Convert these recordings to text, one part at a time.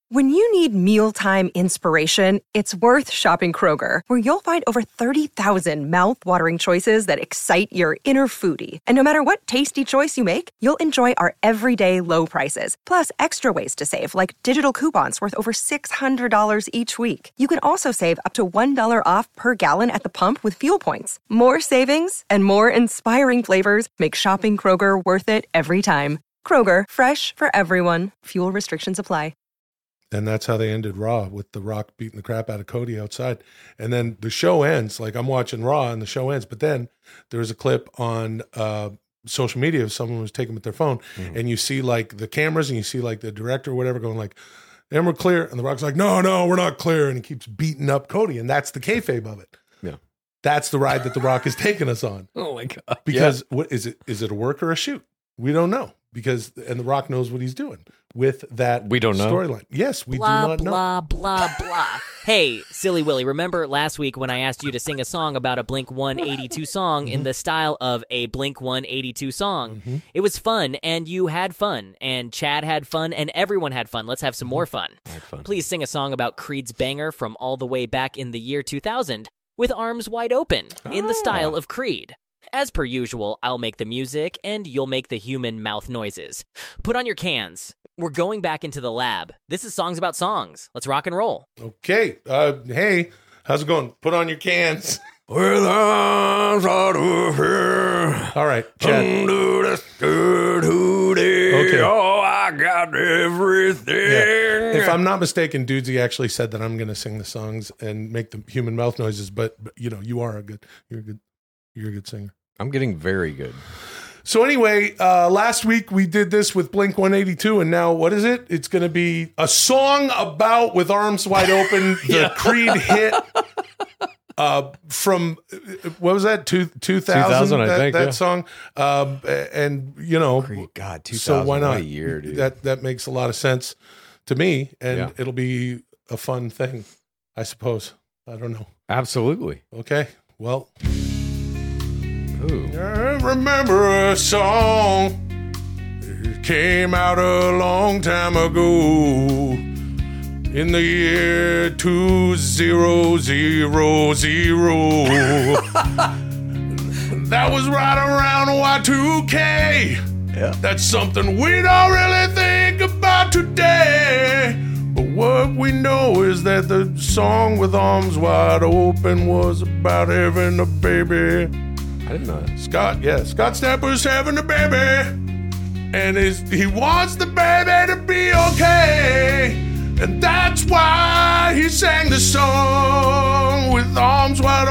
When you need mealtime inspiration, it's worth shopping Kroger, where you'll find over 30,000 mouth-watering choices that excite your inner foodie. And no matter what tasty choice you make, you'll enjoy our everyday low prices, plus extra ways to save, like digital coupons worth over $600 each week. You can also save up to $1 off per gallon at the pump with fuel points. More savings and more inspiring flavors make shopping Kroger worth it every time. Kroger, fresh for everyone. Fuel restrictions apply. And that's how they ended Raw, with The Rock beating the crap out of Cody outside. And then the show ends, like I'm watching Raw and the show ends, but then there was a clip on social media of someone was taking with their phone, and you see like the cameras and you see like the director or whatever going like, and we're clear. And The Rock's like, no, we're not clear. And he keeps beating up Cody. And that's the kayfabe of it. Yeah. That's the ride that The Rock is taking us on. Oh my God. Because what is it? Is it a work or a shoot? We don't know. And The Rock knows what he's doing with that We don't know. storyline. Yes, we blah, do not know. blah, blah, blah. Hey, Silly Willy, remember last week when I asked you to sing a song about a Blink-182 song in the style of a Blink-182 song? It was fun, and you had fun, and Chad had fun, and everyone had fun. Let's have some more fun. Please sing a song about Creed's banger from all the way back in the year 2000 with Arms Wide Open in the style of Creed. As per usual, I'll make the music, and you'll make the human mouth noises. Put on your cans. We're going back into the lab. This is Songs About Songs. Let's rock and roll. Okay. Hey, how's it going? Put on your cans. With arms out of here. All right, Chad. Okay. Oh, I got everything. Yeah. If I'm not mistaken, Dudesy actually said that I'm going to sing the songs and make the human mouth noises, but you know, you're a good singer. I'm getting very good. So anyway, last week we did this with Blink-182, and now what is it? It's going to be a song about With Arms Wide Open, the Creed hit from, what was that, 2000 I think, that song. And, you know, Creed, God, 2000, so why not? What a year, dude. That makes a lot of sense to me, and it'll be a fun thing, I suppose. I don't know. Absolutely. Okay, well... Ooh. I remember a song. It came out a long time ago, in the year 2000. That was right around Y2K. Yeah. That's something we don't really think about today. But what we know is that the song With Arms Wide Open was about having a baby. I didn't know that. Scott Stepper's having a baby, and he wants the baby to be okay, and that's why he sang the song With Arms Wide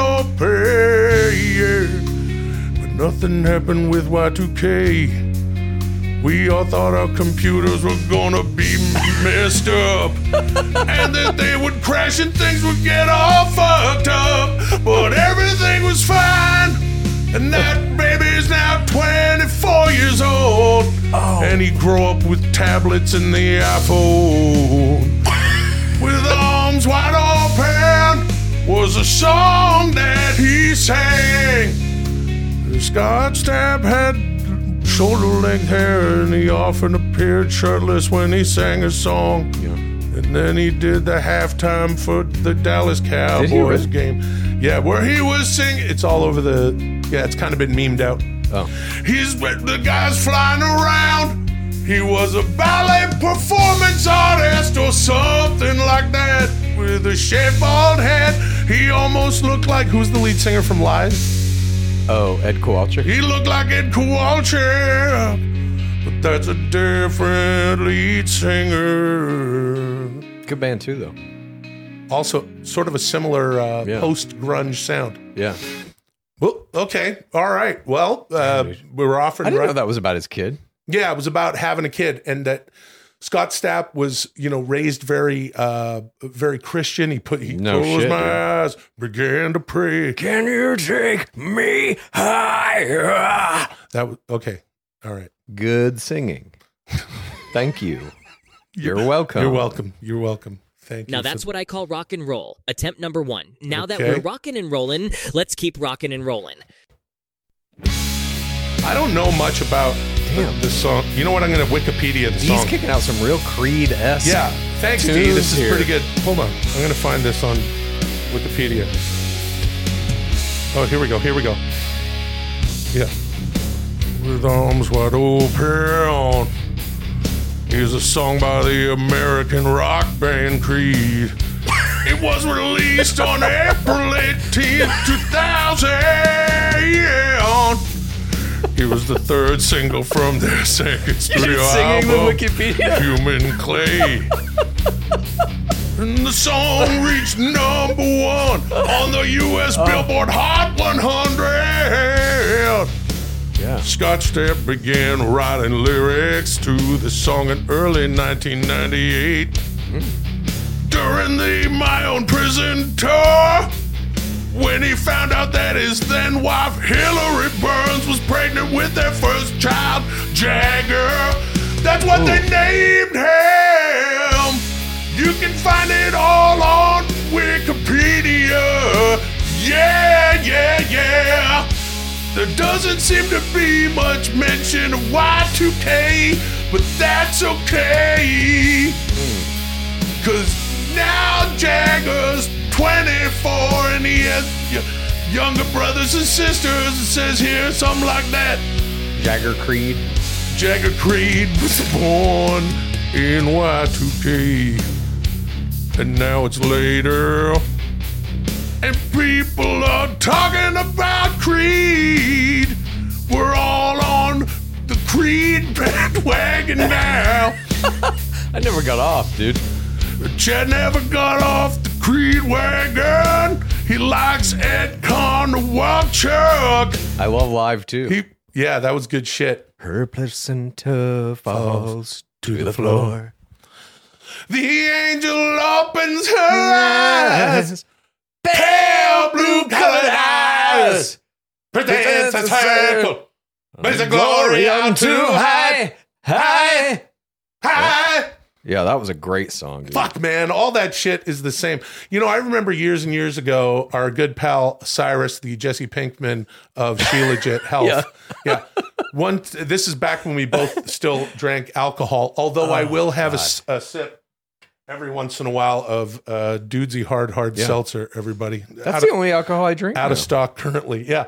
Open. Yeah. But nothing happened with Y2K. We all thought our computers were gonna be messed up, and that they would crash and things would get all fucked up, but everything was fine. And that baby's now 24 years old. Oh. And he grew up with tablets and the iPhone. With Arms Wide Open was a song that he sang. Scott Stapp had shoulder-length hair, and he often appeared shirtless when he sang a song. Yeah. And then he did the halftime for the Dallas Cowboys game. Yeah, where he was singing. It's all over it's kind of been memed out. Oh. The guy's flying around. He was a ballet performance artist or something like that, with a shaved bald head. He almost looked like, who's the lead singer from Live? Oh, Ed Kowalczyk. He looked like Ed Kowalczyk, but that's a different lead singer. Good band too, though. Also, sort of a similar post-grunge sound. Yeah. Well, okay. All right. Well, we were offered... I didn't know that was about his kid. Yeah, it was about having a kid, and that Scott Stapp was, raised very, very Christian. He closed my eyes, began to pray. Can you take me higher? That was okay. All right. Good singing. Thank you. You're welcome. You're welcome. You're welcome. Thank you. Now that's what I call rock and roll. Attempt number 1. Now that we're rocking and rolling, let's keep rocking and rolling. I don't know much about the song. You know what? I'm going to Wikipedia the song. He's kicking out some real Creed-esque Thanks, D. This is pretty good. Hold on. I'm going to find this on Wikipedia. Oh, here we go. Yeah. With arms wide open. Here's a song by the American rock band Creed. It was released on April 18th, 2000. Yeah. It was the third single from their second studio album, Human Clay. And the song reached number 1 on the U.S. Billboard Hot 100. Yeah. Scott Stapp began writing lyrics to the song in early 1998. During the My Own Prison tour, when he found out that his then wife Hillary Burns was pregnant with their first child, Jagger. That's what they named him. You can find it all on Wikipedia. Yeah. There doesn't seem to be much mention of Y2K, but that's okay. 'Cause now Jagger's 24 and he has younger brothers and sisters. It says here something like that. Jagger Creed was born in Y2K. And now it's later. And people are talking about Creed. We're all on the Creed bandwagon now. I never got off, dude. Chad never got off the Creed wagon. He likes Ed Conwalchuk. I love Live too. Yeah, that was good shit. Her placenta falls to the floor. The angel opens her eyes. Pale blue-colored eyes. Presents a circle. Brings the glory on too high. High. Yeah, that was a great song, dude. Fuck, man. All that shit is the same. You know, I remember years and years ago, our good pal Cyrus, the Jesse Pinkman of Shilajit Health. Yeah. This is back when we both still drank alcohol, although I will have a sip every once in a while of Dudesy hard seltzer, everybody. That's the only alcohol I drink. Out of stock currently, yeah.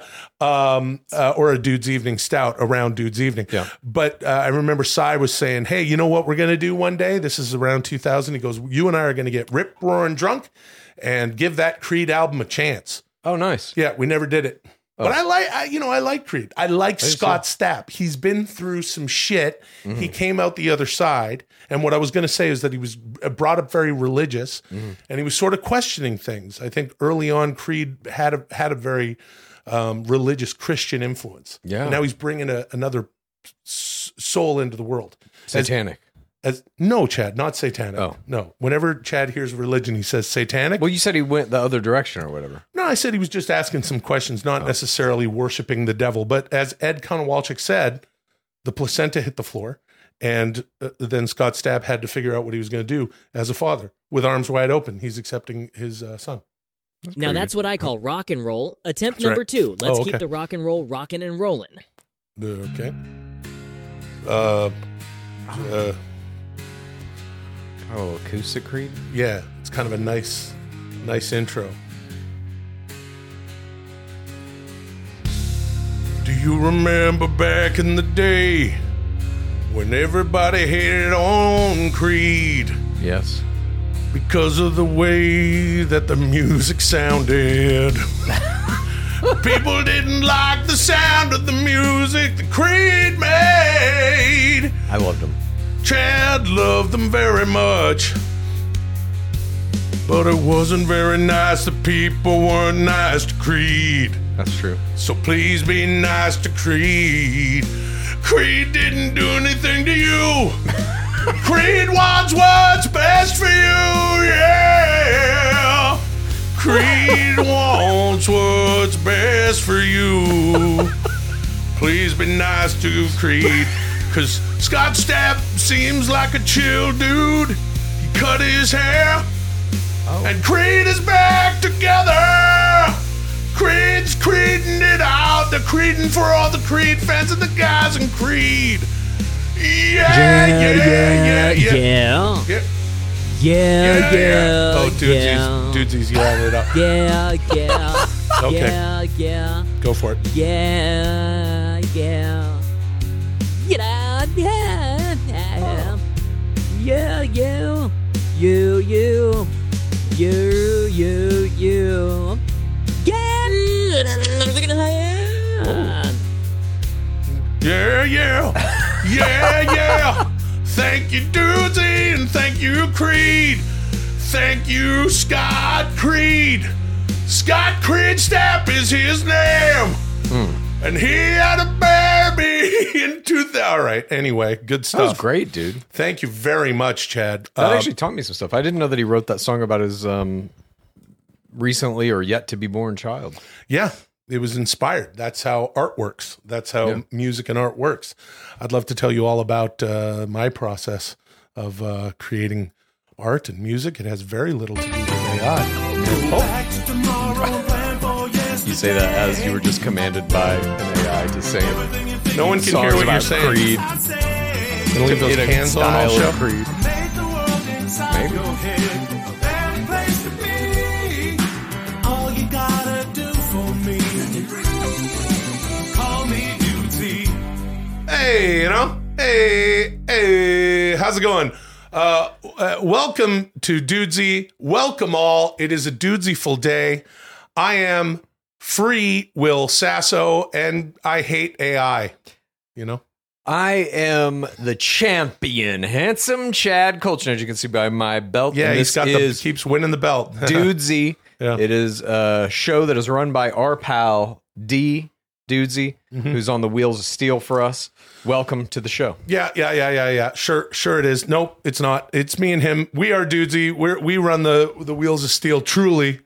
Or a Dude's Evening Stout around Dude's Evening. Yeah. But I remember Cy was saying, hey, you know what we're going to do one day? This is around 2000. He goes, you and I are going to get rip-roaring drunk and give that Creed album a chance. Oh, nice. Yeah, we never did it. But I like Creed. I like Scott Stapp. He's been through some shit. Mm-hmm. He came out the other side. And what I was going to say is that he was brought up very religious, and he was sort of questioning things. I think early on, Creed had a very religious Christian influence. Yeah. And now he's bringing another soul into the world. Satanic. No, Chad, not satanic. Oh. No. Whenever Chad hears religion, he says satanic. Well, you said he went the other direction or whatever. No, I said he was just asking some questions, not necessarily worshiping the devil. But as Ed Conwalchuk said, the placenta hit the floor, and then Scott Stapp had to figure out what he was going to do as a father. With arms wide open, he's accepting his son. That's what I call rock and roll. Attempt number 2. Let's keep the rock and roll rocking and rolling. Okay. Acoustic Creed? Yeah, it's kind of a nice intro. Do you remember back in the day when everybody hated on Creed? Yes. Because of the way that the music sounded. People didn't like the sound of the music that Creed made. I loved them. Chad loved them very much. But it wasn't very nice. The people weren't nice to Creed. That's true. So please be nice to Creed. Creed didn't do anything to you. Creed wants what's best for you, yeah. Creed wants what's best for you. Please be nice to Creed. Cause Scott Stapp seems like a chill dude. He cut his hair. And Creed is back together. Creed's creeding it out. They're creeding for all the Creed fans and the guys in Creed. Yeah. Yeah. Oh, Dudesies, you added it up. Yeah. Okay. Yeah. Go for it. Yeah. Yeah. Thank you, Dudesy, and thank you, Creed. Thank you, Scott Creed. Scott Creedstap is his name. And he had a baby in 2000. All right, anyway, good stuff. That was great, dude. Thank you very much, Chad. That actually taught me some stuff. I didn't know that he wrote that song about his recently or yet to be born child. Yeah, it was inspired. That's how art works. That's how music and art works. I'd love to tell you all about my process of creating art and music. It has very little to do with AI. You say that as you were just commanded by an AI to sing. No one can hear what you're saying. Creed. Gonna leave those cans on all show. Creed. Maybe. Hey, hey, how's it going? Welcome to Dudesy. Welcome all. It is a Dudesy-ful day. I am Free Will Sasso, and I hate AI. I am the champion, handsome Chad Colchin, as you can see by my belt. Yeah, and he's got keeps winning the belt. Dudesy. Yeah. It is a show that is run by our pal D Dudesy, who's on the wheels of steel for us. Welcome to the show. Yeah. Sure it is. Nope, it's not. It's me and him. We are Dudesy. We run the wheels of steel. Truly.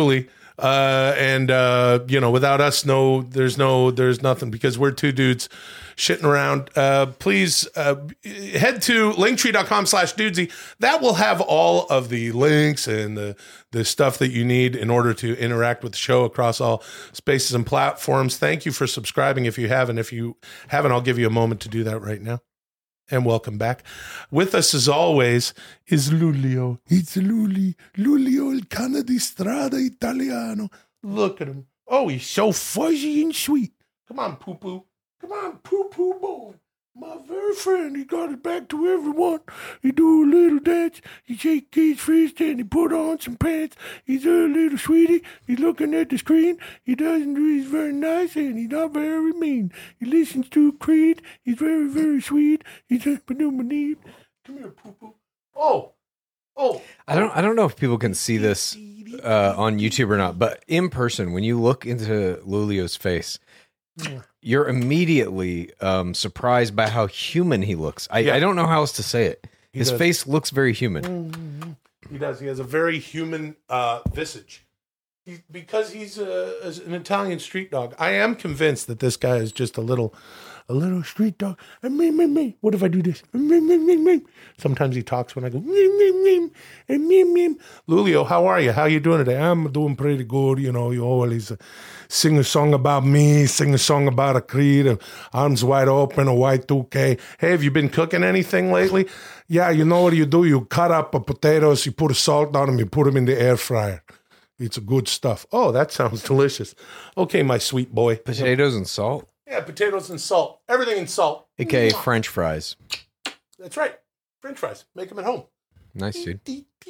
And without us, there's nothing, because we're two dudes shitting around. Please head to linktree.com/Dudesy. That will have all of the links and the stuff that you need in order to interact with the show across all spaces and platforms. Thank you for subscribing if you haven't. If you haven't, I'll give you a moment to do that right now. And welcome back. With us, as always, is Lulio. It's Lulio il cane di strada italiano. Look at him. Oh, he's so fuzzy and sweet. Come on, poo-poo. Come on, poo-poo boy. My very friend. He got it back to everyone. He do a little dance. He shake his fist and he put on some pants. He's a little sweetie. He's looking at the screen. He's very nice and he's not very mean. He listens to Creed. He's very, very sweet. He's a Come here, poo-poo. Oh. I don't know if people can see this on YouTube or not, but in person, when you look into Lulio's face, you're immediately surprised by how human he looks. I don't know how else to say it. His face looks very human. He does. He has a very human visage. Because he's an Italian street dog. I am convinced that this guy is just a little street dog. Me. What if I do this? Me. Sometimes he talks when I go me. Lulio, how are you? How are you doing today? I'm doing pretty good. You always sing a song about me, sing a song about a Creed, arms wide open, a Y2K. Hey, have you been cooking anything lately? Yeah, you know what you do? You cut up potatoes, you put salt on them, you put them in the air fryer. It's good stuff. Oh, that sounds delicious. Okay, my sweet boy. Potatoes and salt? Yeah, potatoes and salt. Everything in salt. AKA French fries. That's right. French fries. Make them at home. Nice, dude.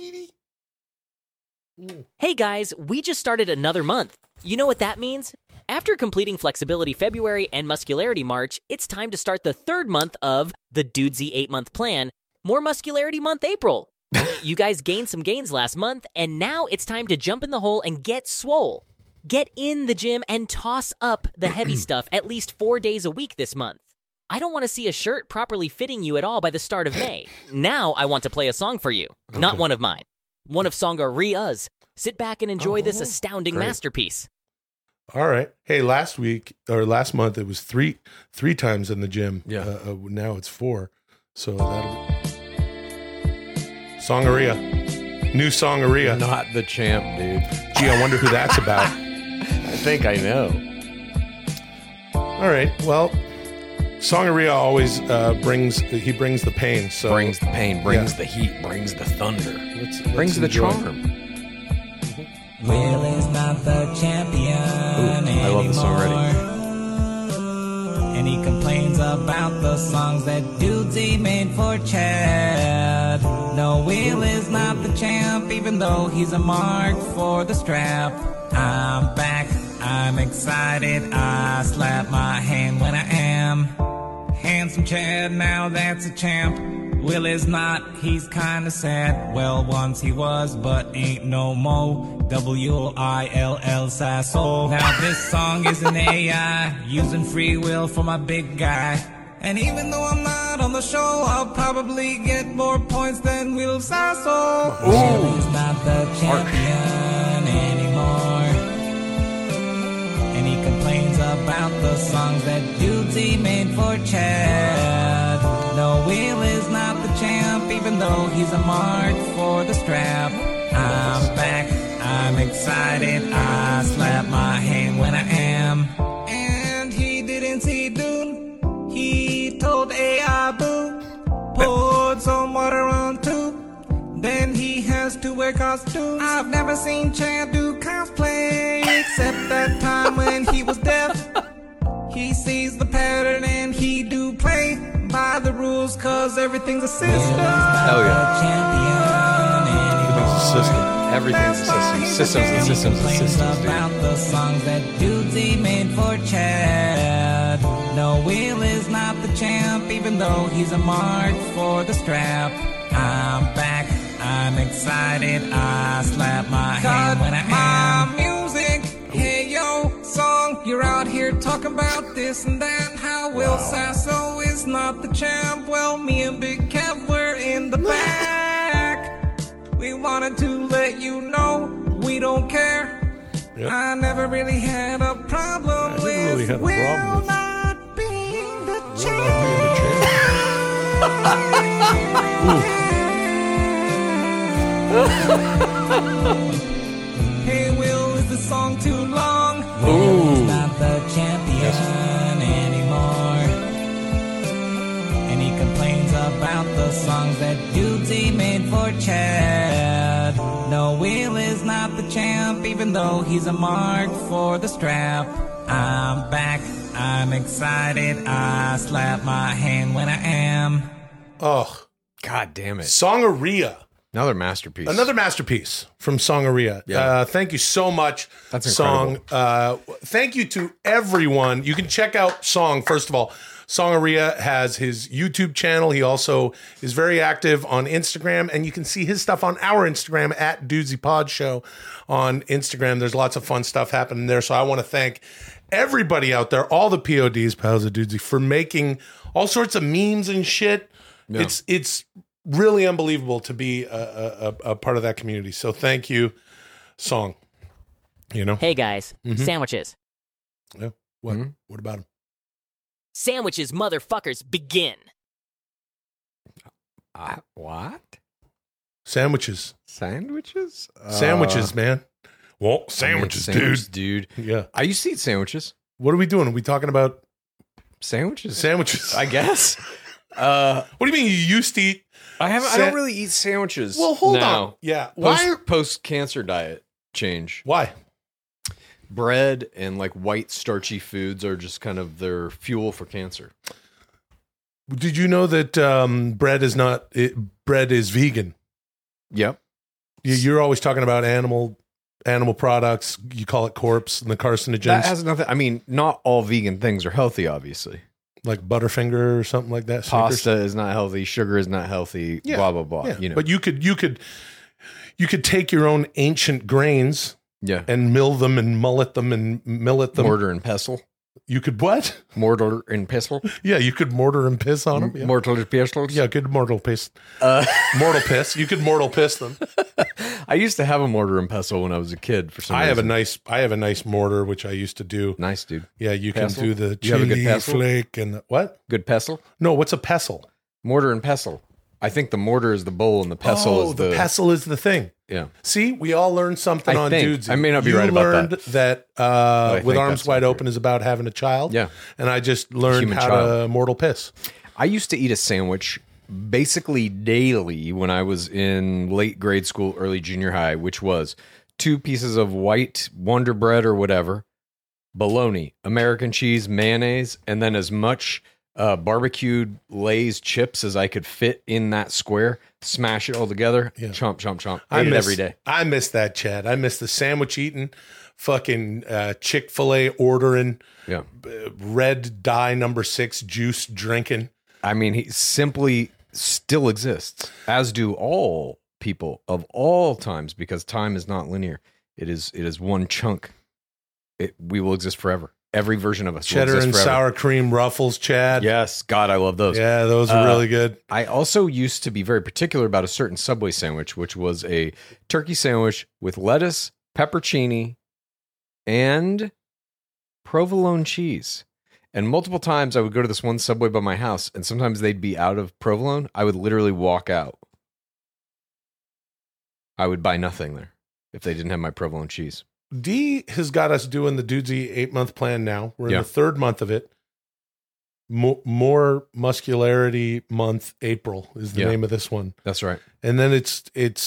Hey guys, we just started another month. You know what that means? After completing Flexibility February and Muscularity March, it's time to start the third month of the Dudesy 8-month plan, More Muscularity Month April. You guys gained some gains last month, and now it's time to jump in the hole and get swole. Get in the gym and toss up the heavy stuff at least 4 days a week this month. I don't want to see a shirt properly fitting you at all by the start of May. Now I want to play a song for you. Okay. Not one of mine. One of Sangaria's. Sit back and enjoy this astounding masterpiece. All right. Hey, last month, it was three times in the gym. Yeah. Now it's 4. So that'll... Songaria. New Songaria. Not the champ, dude. Gee, I wonder who that's about. I think I know. All right. Well, Songaria always brings the pain. So Brings the pain, brings the heat, brings the thunder, brings the enjoy. charm. Will is not the champion I love the song already. And he complains about the songs that dudes he made for Chad. No, Will is not the champ, even though he's a mark for the strap. I'm back, I'm excited, I slap my hand when I am. Handsome Chad, now that's a champ. Will is not, he's kinda sad. Well, once he was, but ain't no mo. W-I-L-L Sasso. Now this song is an AI, using free will for my big guy. And even though I'm not on the show, I'll probably get more points than Will Sasso. Will is not the champion anymore. And he complains about the songs that dudes he made for Chad. No, Will is not the champ, even though he's a mark for the strap. I'm back, I'm excited, I slap my hand when I am. And he didn't see Dune, he told AI boo, poured some water on tube. Then he has to wear costumes. I've never seen Chad do cosplay, except that time when he was deaf. He sees the pattern and he do play by the rules, cause everything's a system. Hell yeah. Everything's a system. Everything's a system. Systems and systems and systems, About dude. the songs that dudes he made for Chad. No, Will is not the champ, even though he's a mark for the strap. I'm back, I'm excited, I slap my hand when I am. Music, hey yo, song, you're out here talking about this and that. How Will Sasso is not the champ. Well, me and Big Kev were in the back. We wanted to let you know we don't care. Yep. I never really had a problem never with really had a Will problem with- not being the Will champ. not being the Hey, Will, is the song too long? Ooh. Will's not the champion anymore. And he complains about the songs that dudes he made for Chad. No, Will is not the champ, even though he's a mark for the strap. I'm back, I'm excited, I slap my hand when I am. Oh, God damn it. Songaria. Another masterpiece. Another masterpiece from Songaria. Yeah. Thank you so much, That's Song. Thank you to everyone. You can check out Song, first of all. Songaria has his YouTube channel. He also is very active on Instagram, and you can see his stuff on our Instagram at Dudesy Pod Show on Instagram. There's lots of fun stuff happening there. So I want to thank everybody out there, all the PODs, Pals of Dudesy, for making all sorts of memes and shit. Yeah. It's really unbelievable to be a part of that community. So thank you, Song. You know? Hey guys, sandwiches. Yeah. What? Mhm. What about him? Sandwiches, motherfuckers, begin. What? Sandwiches. Sandwiches? Sandwiches, man. Well, sandwiches, dude. Yeah. I used to eat sandwiches. What are we doing? Are we talking about Sandwiches? sandwiches? I guess. What do you mean you used to eat? I Sa- don't really eat sandwiches. Well, hold now. on. Yeah. Why? Post cancer diet change. Why? Bread and like white starchy foods are just kind of their fuel for cancer. Did you know that bread is vegan? Yep. You're always talking about animal products. You call it corpse and the carcinogens, That has nothing. I mean, not all vegan things are healthy, obviously. like Butterfinger or something like that. Snickers. Pasta is not healthy. Sugar is not healthy. Yeah. Blah blah blah. Yeah. You know. But you could take your own ancient grains yeah. and mill them and mullet them and millet them. Mortar and pestle. You could what? Mortar and pestle. Yeah, you could mortar and piss on them. Yeah, Mortar and pestles. yeah, good mortal piss. Uh, Mortal piss. You could mortal piss them. I used to have a mortar and pestle when I was a kid. For some I reason. have a nice mortar which I used to do. Nice, dude. Yeah, you Pestle? can do the You have a good chili pestle? flake and the, what? Good pestle. No, what's a pestle? Mortar and pestle. I think the mortar is the bowl and the pestle is the pestle is the thing. Yeah. See, we all learned something I on think. Dudesy. I may not be You right about learned that I With think Arms that's Wide accurate. Open is about having a child. Yeah. And I just learned Human how child. to mortal piss. I used to eat a sandwich basically daily when I was in late grade school, early junior high, which was 2 pieces of white Wonder Bread or whatever, bologna, American cheese, mayonnaise, and then as much barbecued Lay's chips as I could fit in that square. Smash it all together. Yeah. Chomp, chomp, chomp. I Ate it miss every day. I miss that, Chad. I miss the sandwich eating, fucking Chick-fil-A ordering, Yeah. red dye number 6 juice drinking. I mean, he simply still exists, as do all people of all times, because time is not linear. It is one chunk. We will exist forever. Every version of us will Cheddar exist and forever. sour cream ruffles, Chad. Yes, God, I love those. Yeah, those are really good. I also used to be very particular about a certain Subway sandwich, which was a turkey sandwich with lettuce, pepperoni, and provolone cheese. And multiple times I would go to this one Subway by my house, and sometimes they'd be out of provolone. I would literally walk out. I would buy nothing there if they didn't have my provolone cheese. D has got us doing the Dudesy 8-month plan now. We're in Yeah. the 3rd month of it. More muscularity month, April is the Yeah. name of this one. That's right. And then it's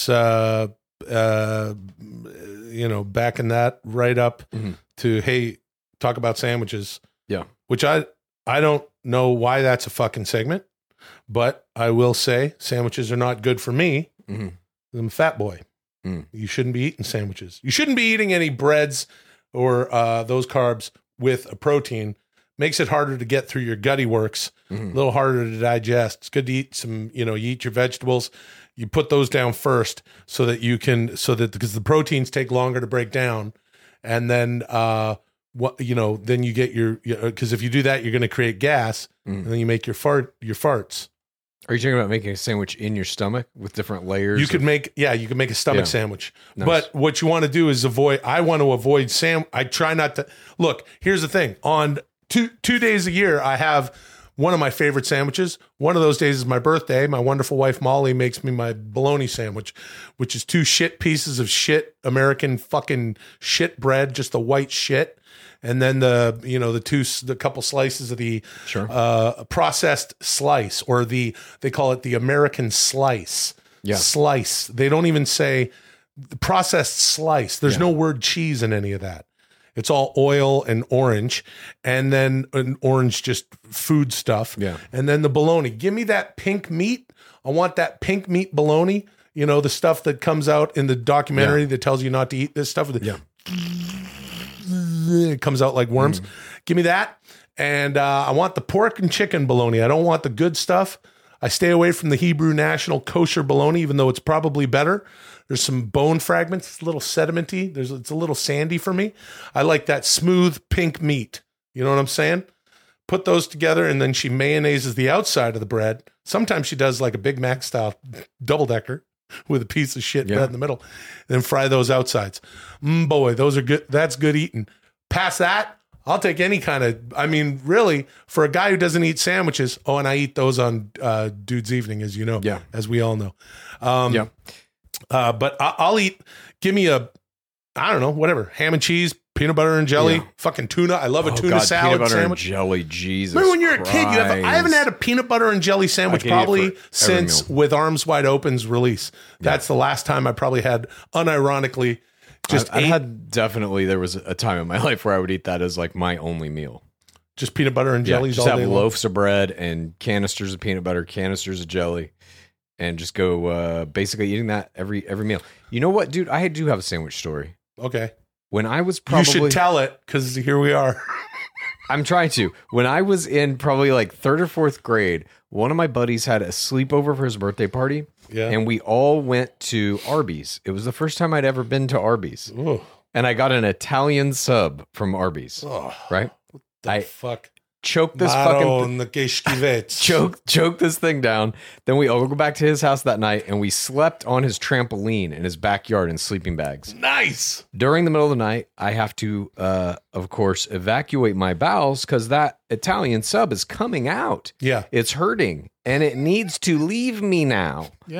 backing that right up Mhm. to, hey, talk about sandwiches. Yeah. Which I don't know why that's a fucking segment, but I will say sandwiches are not good for me. Mhm. I'm a fat boy. Mm. You shouldn't be eating sandwiches. You shouldn't be eating any breads or those carbs with a protein. Makes it harder to get through your gutty works, a little harder to digest. It's good to eat some, you eat your vegetables. You put those down first because the proteins take longer to break down. And then, then you get because if you do that, you're going to create gas and then you make your farts. Are you talking about making a sandwich in your stomach with different layers? You could make a stomach sandwich. Nice. But what you want to do is I want to avoid I try not to look, here's the thing. On two days a year, I have one of my favorite sandwiches. One of those days is my birthday. My wonderful wife, Molly, makes me my bologna sandwich, which is 2 shit pieces of shit, American fucking shit bread, just the white shit. And then the couple slices of the processed slice, or they call it the American slice. Yeah. Slice. They don't even say the processed slice. There's no word cheese in any of that. It's all oil and orange, and then an orange, just food stuff. Yeah. And then the bologna. Give me that pink meat. I want that pink meat bologna. The stuff that comes out in the documentary that tells you not to eat this stuff. It comes out like worms. Give me that. And I want the pork and chicken bologna. I don't want the good stuff. I stay away from the Hebrew National kosher bologna, even though it's probably better. There's some bone fragments. It's a little sedimenty. It's a little sandy for me. I like that smooth pink meat. You know what I'm saying? Put those together, and then she mayonnaises the outside of the bread. Sometimes she does like a Big Mac style double-decker with a piece of shit bread in the middle, and then fry those outsides. Boy, those are good. That's good eating. Past that, I'll take any kind of, really, for a guy who doesn't eat sandwiches, and I eat those on Dude's Evening, as you know, as we all know. But I'll eat, give me I don't know, whatever, ham and cheese, peanut butter and jelly, fucking tuna. I love a tuna salad peanut butter sandwich. And jelly, Jesus. Remember when you're a kid, I Christ. haven't had a peanut butter and jelly sandwich I could eat it probably for every since meal. With Arms Wide Open's release. That's the last time I probably had, unironically, I had definitely, there was a time in my life where I would eat that as like my only meal. just peanut butter and jellies just all day have long. loaves of bread and canisters of peanut butter, canisters of jelly, and just go basically eating that every meal. You know what, dude? I do have a sandwich story. Okay. When I was probably... You should tell it, because here we are. I'm trying to. When I was in probably like 3rd or 4th grade, one of my buddies had a sleepover for his birthday party. Yeah. And we all went to Arby's. It was the first time I'd ever been to Arby's. Ooh. And I got an Italian sub from Arby's. Oh, right? I fuck. choked this fucking... Choke this thing down. Then we all go back to his house that night, and we slept on his trampoline in his backyard in sleeping bags. Nice. During the middle of the night, I have to, of course, evacuate my bowels because that Italian sub is coming out. Yeah. It's hurting, and it needs to leave me now. Yeah.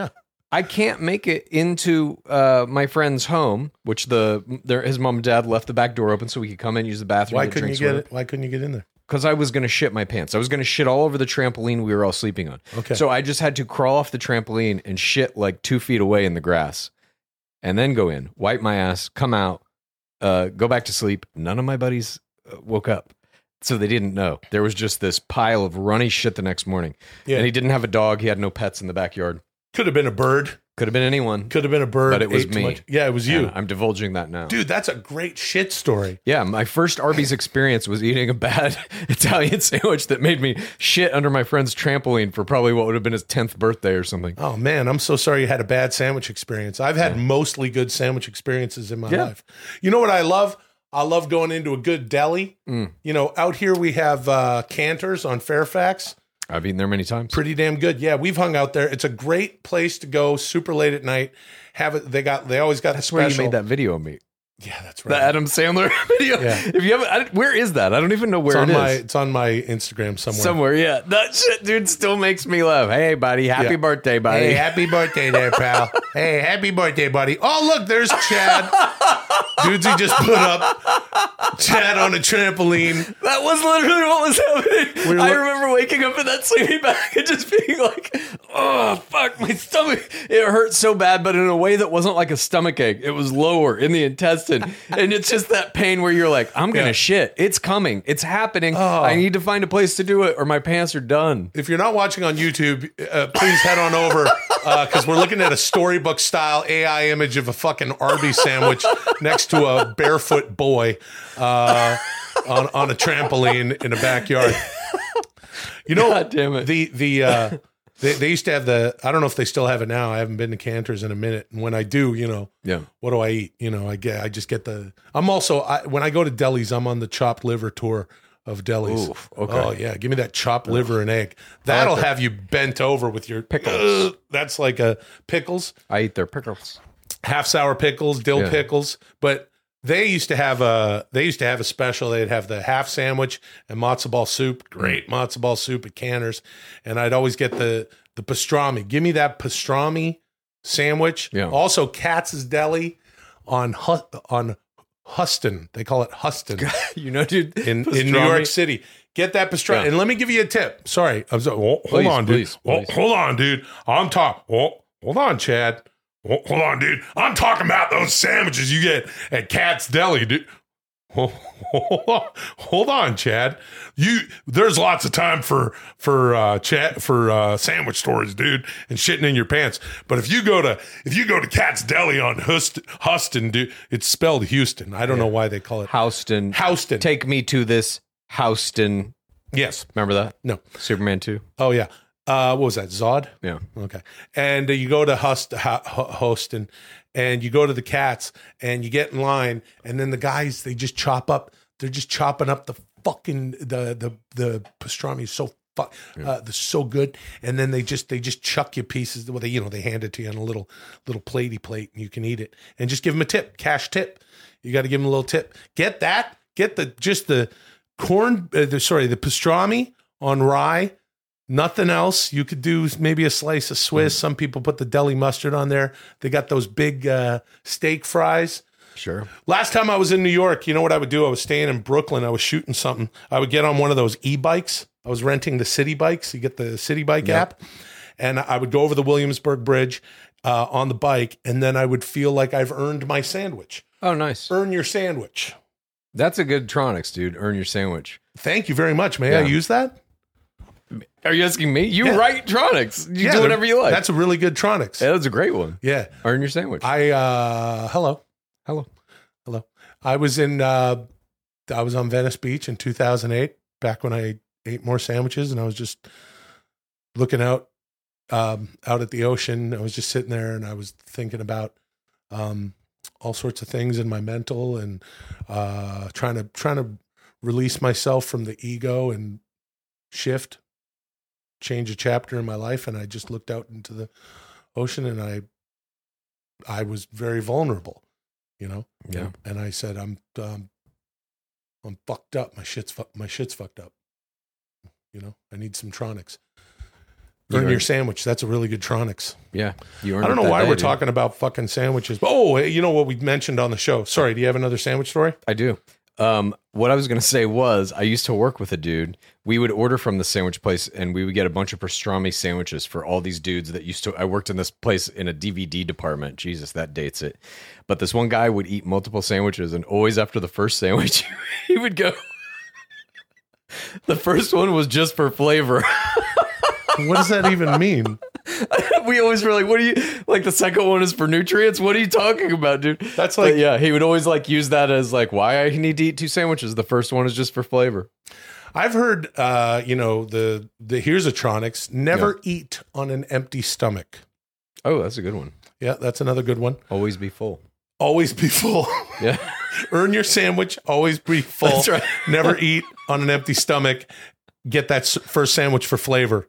I can't make it into my friend's home, which his mom and dad left the back door open so we could come in, use the bathroom. Why couldn't you get it? Why couldn't you get in there? Because I was going to shit my pants. I was going to shit all over the trampoline we were all sleeping on. Okay. So I just had to crawl off the trampoline and shit like 2 feet away in the grass, and then go in, wipe my ass, come out, go back to sleep. None of my buddies woke up. So they didn't know. There was just this pile of runny shit the next morning. Yeah. And he didn't have a dog. He had no pets in the backyard. Could have been a bird. Could have been anyone. Could have been a bird. But it was ate too me. much. Yeah, it was you. And I'm divulging that now. Dude, that's a great shit story. Yeah, my first Arby's experience was eating a bad Italian sandwich that made me shit under my friend's trampoline for probably what would have been his 10th birthday or something. Oh, man, I'm so sorry you had a bad sandwich experience. I've had mostly good sandwich experiences in my life. You know what I love? I love going into a good deli. You know, out here we have Cantor's on Fairfax. I've eaten there many times. Pretty damn good. Yeah, we've hung out there. It's a great place to go super late at night. Have it. They always got That's a where special. you made that video of me. Yeah, that's The right. Adam Sandler video. Yeah. If you haven't, where is that? I don't even know where It's on my Instagram somewhere. Somewhere, yeah. That shit, dude, still makes me laugh. Hey, buddy. Happy birthday, buddy. Hey, happy birthday there, pal. Hey, happy birthday, buddy. Oh, look, there's Chad. Dudes, he just put up Chad on a trampoline. That was literally what was happening. I remember waking up in that sleeping bag and just being like, oh, fuck, my stomach. It hurt so bad, but in a way that wasn't like a stomach ache. It was lower in the intestine. And it's just that pain where you're like, I'm going to shit. It's coming. It's happening. I need to find a place to do it or my pants are done. If you're not watching on YouTube, please head on over because we're looking at a storybook style AI image of a fucking Arby's sandwich next to a barefoot boy on a trampoline in a backyard. You know, God damn it. They used to have I don't know if they still have it now. I haven't been to Cantor's in a minute. And when I do, you know, what do I eat? You know, I just get when I go to delis, I'm on the chopped liver tour of delis. Oof, okay. Oh yeah. Give me that chopped liver and egg. That'll have you bent over with your pickles. That's like a pickles, I eat their pickles. half sour pickles, dill pickles. But they used to have a special. They'd have the half sandwich and matzo ball soup. Great matzo ball soup at Cantor's. And I'd always get the pastrami. Give me that pastrami sandwich. Yeah. Also Katz's Deli on Huston. They call it Huston You know, dude. in New York City. Get that pastrami. Yeah. And let me give you a tip. Sorry. Hold Please, on, dude. please, please. Hold on, dude. I'm talking. Hold on, Chad. Hold on, dude. I'm talking about those sandwiches you get at Katz's Deli, dude. Hold on, Chad. There's lots of time for sandwich stores, dude, and shitting in your pants. But if you go to Katz's Deli on Huston, dude, it's spelled Houston. I don't know why they call it Houston. Houston. Take me to this Houston. Yes. Remember that? No. Superman 2. Oh yeah. What was that? Zod? Yeah. Okay. And you go to Houston, and you go to the Katz, and you get in line, and then the guys, they just chop up. They're just chopping up the fucking the pastrami is so they're so good, and then they just chuck you pieces. Well, they hand it to you on a little platey plate, and you can eat it, and just give them a tip, cash tip. You got to give them a little tip. Get that. Get the corn. The pastrami on rye. Nothing else. You could do maybe a slice of Swiss. Some people put the deli mustard on there. They got those big steak fries. Sure. Last time I was in New York, you know what I would do? I was staying in Brooklyn. I was shooting something. I would get on one of those e-bikes. I was renting the City Bikes. You get the City Bike app. And I would go over the Williamsburg Bridge on the bike, and then I would feel like I've earned my sandwich. Oh, nice. Earn your sandwich. That's a good Tronics, dude. Earn your sandwich. Thank you very much. May I use that? Are you asking me? You write Tronics. You do whatever you like. That's a really good Tronics. Yeah, that's a great one. Yeah. Earn your sandwich. Hello. I was on Venice Beach in 2008, back when I ate more sandwiches, and I was just looking out at the ocean. I was just sitting there, and I was thinking about all sorts of things in my mental, and trying to release myself from the ego and change a chapter in my life. And I just looked out into the ocean, and I was very vulnerable, Yeah. And I said, I'm fucked up. My shit's fucked up. I need some Tronics. Earn your sandwich. That's a really good Tronix. Yeah. You earned I don't it know that why day, we're dude. talking about fucking sandwiches. But, oh, you know what we mentioned on the show. Sorry, do you have another sandwich story? I do. What I was going to say was I used to work with a dude. We would order from the sandwich place and we would get a bunch of pastrami sandwiches for all these dudes that used to. I worked in this place in a DVD department. Jesus, that dates it. But this one guy would eat multiple sandwiches and always after the first sandwich, he would go, the first one was just for flavor. What does that even mean? We always were like, what are you, like the second one is for nutrients? What are you talking about, dude? That's like- But yeah, he would always like use that as like why I need to eat 2 sandwiches. The first one is just for flavor. I've heard, the here's a Tronix, never eat on an empty stomach. Oh, that's a good one. Yeah, that's another good one. Always be full. Always be full. Yeah. Earn your sandwich, always be full. That's right. Never eat on an empty stomach. Get that first sandwich for flavor.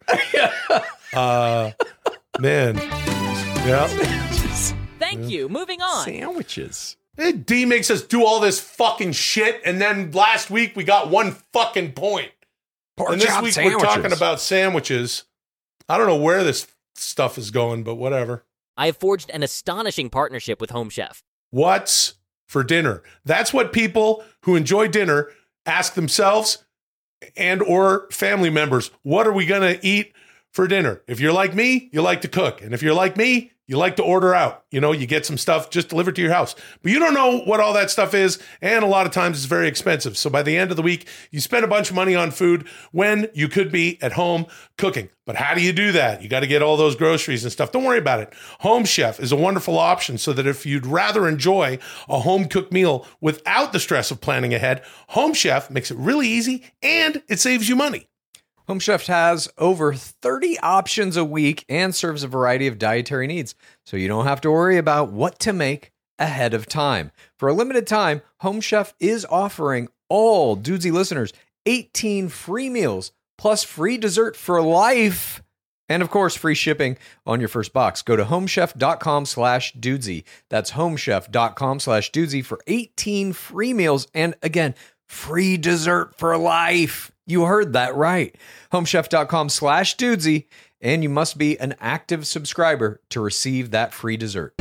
Man. Yeah. Thank you. Moving on. Sandwiches. Hey, D makes us do all this fucking shit, and then last week we got 1 fucking point. And this week we're talking about sandwiches. I don't know where this stuff is going, but whatever. I have forged an astonishing partnership with Home Chef. What's for dinner? That's what people who enjoy dinner ask themselves and or family members. What are we going to eat for dinner? If you're like me, you like to cook. And if you're like me, you like to order out. You know, you get some stuff just delivered to your house. But you don't know what all that stuff is. And a lot of times it's very expensive. So by the end of the week, you spend a bunch of money on food when you could be at home cooking. But how do you do that? You got to get all those groceries and stuff. Don't worry about it. Home Chef is a wonderful option so that if you'd rather enjoy a home cooked meal without the stress of planning ahead, Home Chef makes it really easy and it saves you money. Home Chef has over 30 options a week and serves a variety of dietary needs, so you don't have to worry about what to make ahead of time. For a limited time, Home Chef is offering all Dudesy listeners 18 free meals plus free dessert for life. And of course, free shipping on your first box. Go to homechef.com/dudesy. That's homechef.com/dudesy for 18 free meals. And again, free dessert for life. You heard that right. Homechef.com/dudesy. And you must be an active subscriber to receive that free dessert.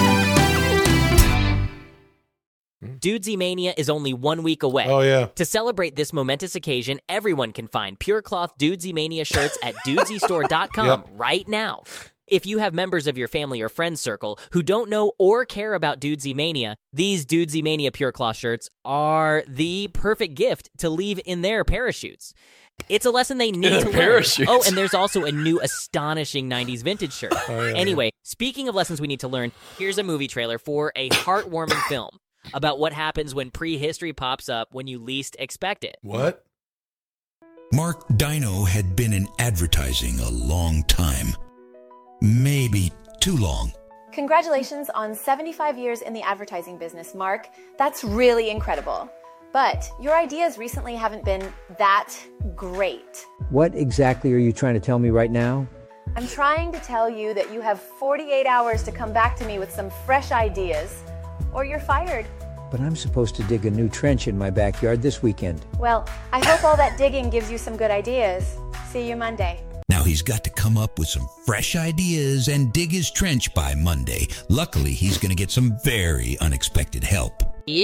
Dudesy Mania is only 1 week away. Oh, yeah. To celebrate this momentous occasion, everyone can find Pure Cloth Dudesy Mania shirts at dudesystore.com right now. If you have members of your family or friends circle who don't know or care about Dudesy Mania, these Dudesy Mania Pure Cloth shirts are the perfect gift to leave in their parachutes. It's a lesson they need to learn. Parachutes. Oh, and there's also a new astonishing 90s vintage shirt. Anyway, speaking of lessons we need to learn, here's a movie trailer for a heartwarming film about what happens when prehistory pops up when you least expect it. What? Mark Dino had been in advertising a long time. Maybe too long. Congratulations on 75 years in the advertising business, Mark. That's really incredible. But your ideas recently haven't been that great. What exactly are you trying to tell me right now? I'm trying to tell you that you have 48 hours to come back to me with some fresh ideas, or you're fired. But I'm supposed to dig a new trench in my backyard this weekend. Well, I hope all that digging gives you some good ideas. See you Monday. Now he's got to come up with some fresh ideas and dig his trench by Monday. Luckily, he's going to get some very unexpected help.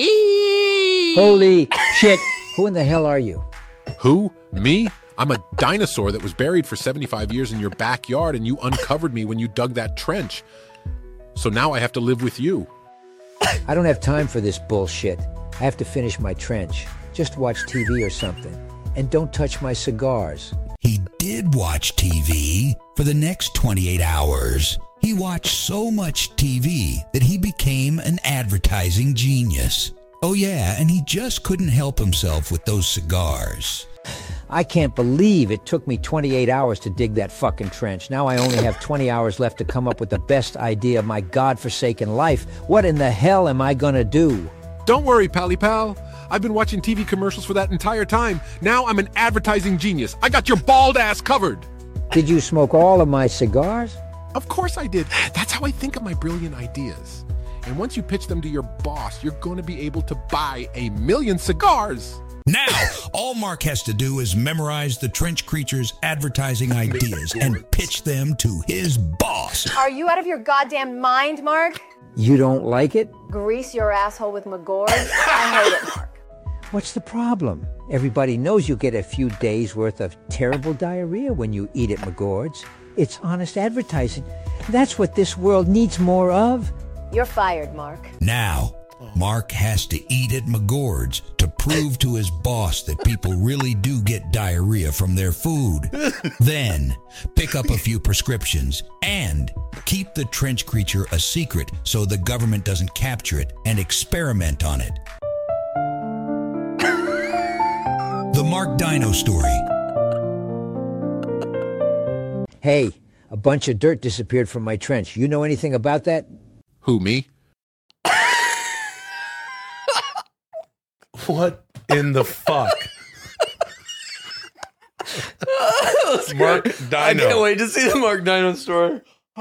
Holy shit! Who in the hell are you? Who? Me? I'm a dinosaur that was buried for 75 years in your backyard, and you uncovered me when you dug that trench. So now I have to live with you. I don't have time for this bullshit. I have to finish my trench. Just watch TV or something. And don't touch my cigars. He did watch TV for the next 28 hours. He watched so much TV that he became an advertising genius. Oh yeah, and he just couldn't help himself with those cigars. I can't believe it took me 28 hours to dig that fucking trench. Now I only have 20 hours left to come up with the best idea of my godforsaken life. What in the hell am I gonna do? Don't worry, Pally Pal. I've been watching TV commercials for that entire time. Now I'm an advertising genius. I got your bald ass covered. Did you smoke all of my cigars? Of course I did. That's how I think of my brilliant ideas. And once you pitch them to your boss, you're going to be able to buy 1,000,000 cigars. Now, all Mark has to do is memorize the Trench Creature's advertising ideas and pitch them to his boss. Are you out of your goddamn mind, Mark? You don't like it? Grease your asshole with McGord? I hate it, Mark. What's the problem? Everybody knows you get a few days' worth of terrible diarrhea when you eat at McGord's. It's honest advertising. That's what this world needs more of. You're fired, Mark. Now, Mark has to eat at McGord's to prove to his boss that people really do get diarrhea from their food. Then, pick up a few prescriptions and keep the Trench Creature a secret so the government doesn't capture it and experiment on it. The Mark Dino Story. Hey, a bunch of dirt disappeared from my trench. You know anything about that? Who, me? What in the fuck? Mark Dino. I can't wait to see the Mark Dino story.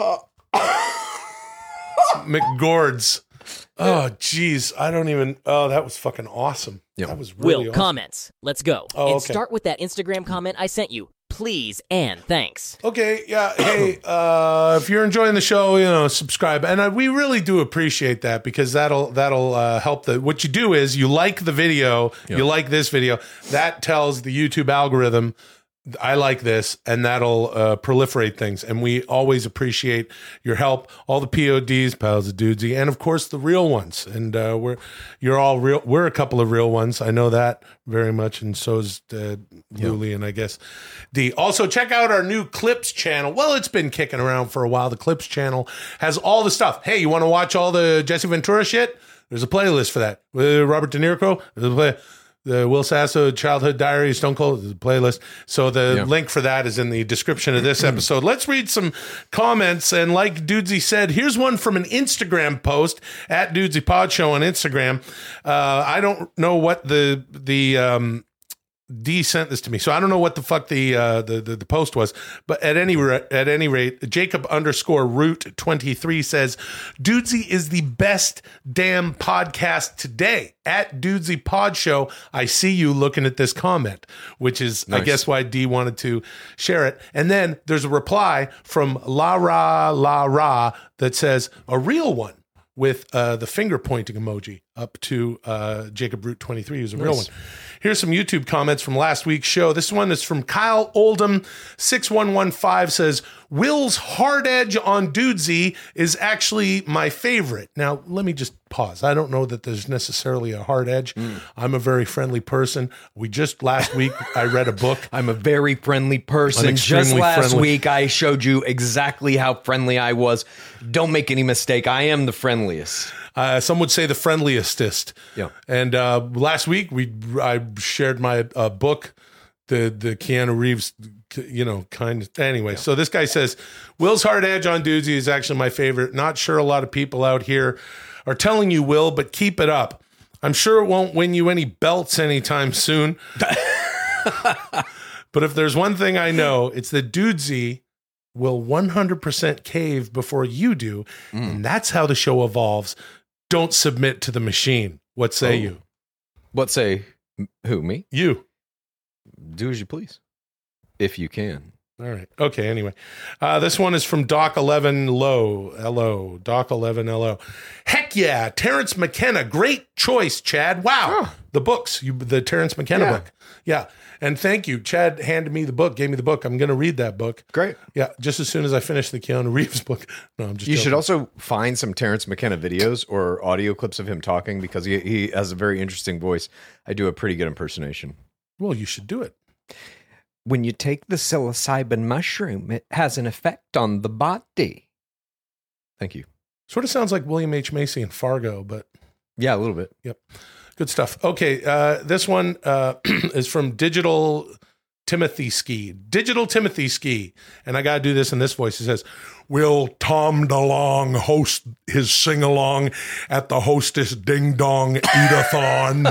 McGord's. Oh, geez. I don't even. Oh, that was fucking awesome. Yep. That was really Will, awesome. comments. Let's go. Oh, and okay. start with that Instagram comment I sent you. Please and thanks. Okay, yeah. Hey, if you're enjoying the show, subscribe, and we really do appreciate that because that'll help. What you do is you like the video, you like this video, that tells the YouTube algorithm I like this, and that'll proliferate things. And we always appreciate your help. All the PODs, pals of dudesy, and of course the real ones. And you're all real. We're a couple of real ones. I know that very much, and so's Luli, and I guess D. Also, check out our new Clips channel. Well, it's been kicking around for a while. The Clips channel has all the stuff. Hey, you want to watch all the Jesse Ventura shit? There's a playlist for that. With Robert De Niro, there's a playlist. The Will Sasso Childhood Diary, Stone Cold, the playlist. So the link for that is in the description of this episode. Let's read some comments. And like Dudesy said, here's one from an Instagram post at Dudesy Pod Show on Instagram. I don't know what the D sent this to me, so I don't know what the fuck the post was. But at any rate, Jacob _Root 23 says, Dudesy is the best damn podcast today. At Dudesy Pod Show, I see you looking at this comment, which is, nice. I guess, why D wanted to share it. And then there's a reply from La Ra that says, a real one, with the finger pointing emoji up to Jacob Root 23, who's a real one. Here's some YouTube comments from last week's show. This one is from Kyle Oldham 6115 says, Will's hard edge on Dudesy is actually my favorite. Now, let me just pause. I don't know that there's necessarily a hard edge. I'm a very friendly person. Last week, I read a book. I'm a very friendly person. I'm Just last friendly. week, I showed you exactly how friendly I was. Don't make any mistake. I am the friendliest. Some would say the friendliestest. Yeah. And last week I shared my book, the Keanu Reeves, kind. Anyway, so this guy says, Will's hard edge on Dudesy is actually my favorite. Not sure a lot of people out here are telling you, Will, but keep it up. I'm sure it won't win you any belts anytime soon. But if there's one thing I know, it's that Dudesy will 100% cave before you do. And that's how the show evolves. Don't submit to the machine. What say you? What say? Who, me? You. Do as you please. If you can. All right. Okay, anyway. This one is from Doc11Lo. L-O. Doc11LO. Heck yeah. Terrence McKenna. Great choice, Chad. Wow. Oh. The books. The Terrence McKenna book. Yeah. And thank you. Chad handed me the book, gave me the book. I'm going to read that book. Great. Yeah. Just as soon as I finish the Keanu Reeves book. No, I'm just You joking. should also find some Terrence McKenna videos or audio clips of him talking because he has a very interesting voice. I do a pretty good impersonation. Well, you should do it. When you take the psilocybin mushroom, it has an effect on the body. Thank you. Sort of sounds like William H. Macy in Fargo, but... Yeah, a little bit. Yep. Good stuff. Okay, this one is from Digital Timothy Ski. Digital Timothy Ski. And I got to do this in this voice. It says, Will Tom DeLonge host his sing-along at the Hostess Ding Dong Eat-a-thon?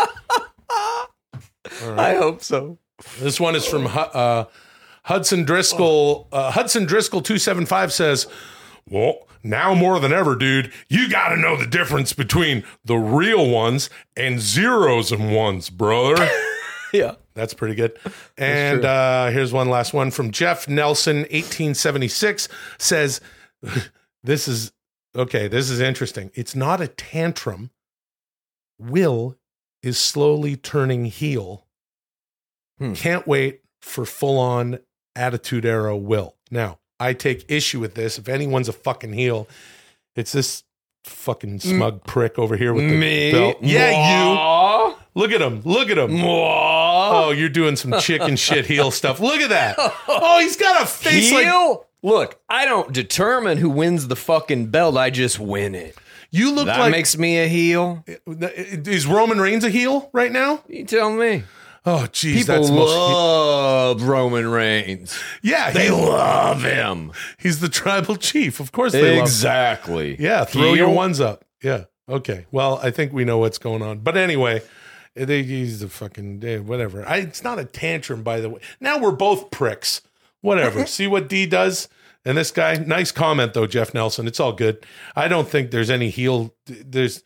I hope so. This one is from Hudson Driscoll. Hudson Driscoll 275 says, well, now more than ever, dude, you got to know the difference between the real ones and zeros and ones, brother. Yeah. That's pretty good. And here's one last one from Jeff Nelson, 1876, says, this is interesting. It's not a tantrum. Will is slowly turning heel. Can't wait for full-on Attitude Era Will. Now, I take issue with this. If anyone's a fucking heel, it's this fucking smug prick over here with the belt. Yeah, you. Look at him. Look at him. Oh, you're doing some chicken shit heel stuff. Look at that. Oh, he's got a face heel? Look, I don't determine who wins the fucking belt. I just win it. You look that makes me a heel. Is Roman Reigns a heel right now? You tell me. Oh, geez. People love Roman Reigns. Yeah. They love him. He's the tribal chief. Of course they love him. Exactly. Yeah. Throw your ones up. Yeah. Okay. Well, I think we know what's going on. But anyway, he's the fucking, whatever. It's not a tantrum, by the way. Now we're both pricks. Whatever. See what D does? And this guy, nice comment, though, Jeff Nelson. It's all good. I don't think there's any heel. The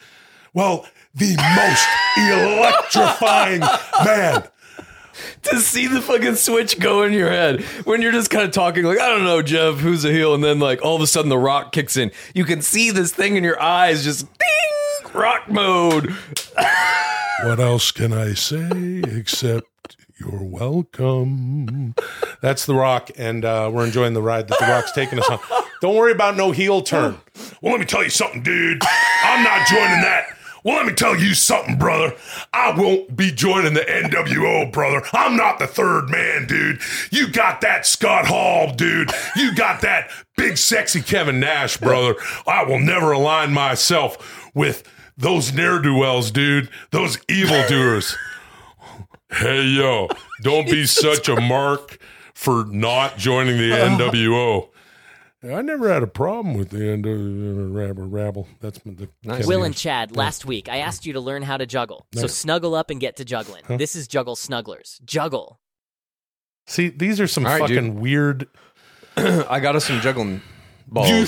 most electrifying man. To see the fucking switch go in your head when you're just kind of talking like, I don't know, Jeff, who's a heel? And then like all of a sudden the Rock kicks in. You can see this thing in your eyes just ding, Rock mode. What else can I say except you're welcome? That's the Rock, and we're enjoying the ride that the Rock's taking us on. Don't worry about no heel turn. Well, let me tell you something, dude. I'm not joining that. Well, let me tell you something, brother. I won't be joining the NWO, brother. I'm not the third man, dude. You got that Scott Hall, dude. You got that big, sexy Kevin Nash, brother. I will never align myself with those ne'er-do-wells, dude. Those evildoers. Hey, yo, don't be such a mark for not joining the NWO. I never had a problem with the rabble. That's the nice. Will and Chad, last week I asked you to learn how to juggle. So snuggle up and get to juggling. Huh? This is Juggle Snugglers. Juggle. See, these are some fucking weird. I got us some juggling balls.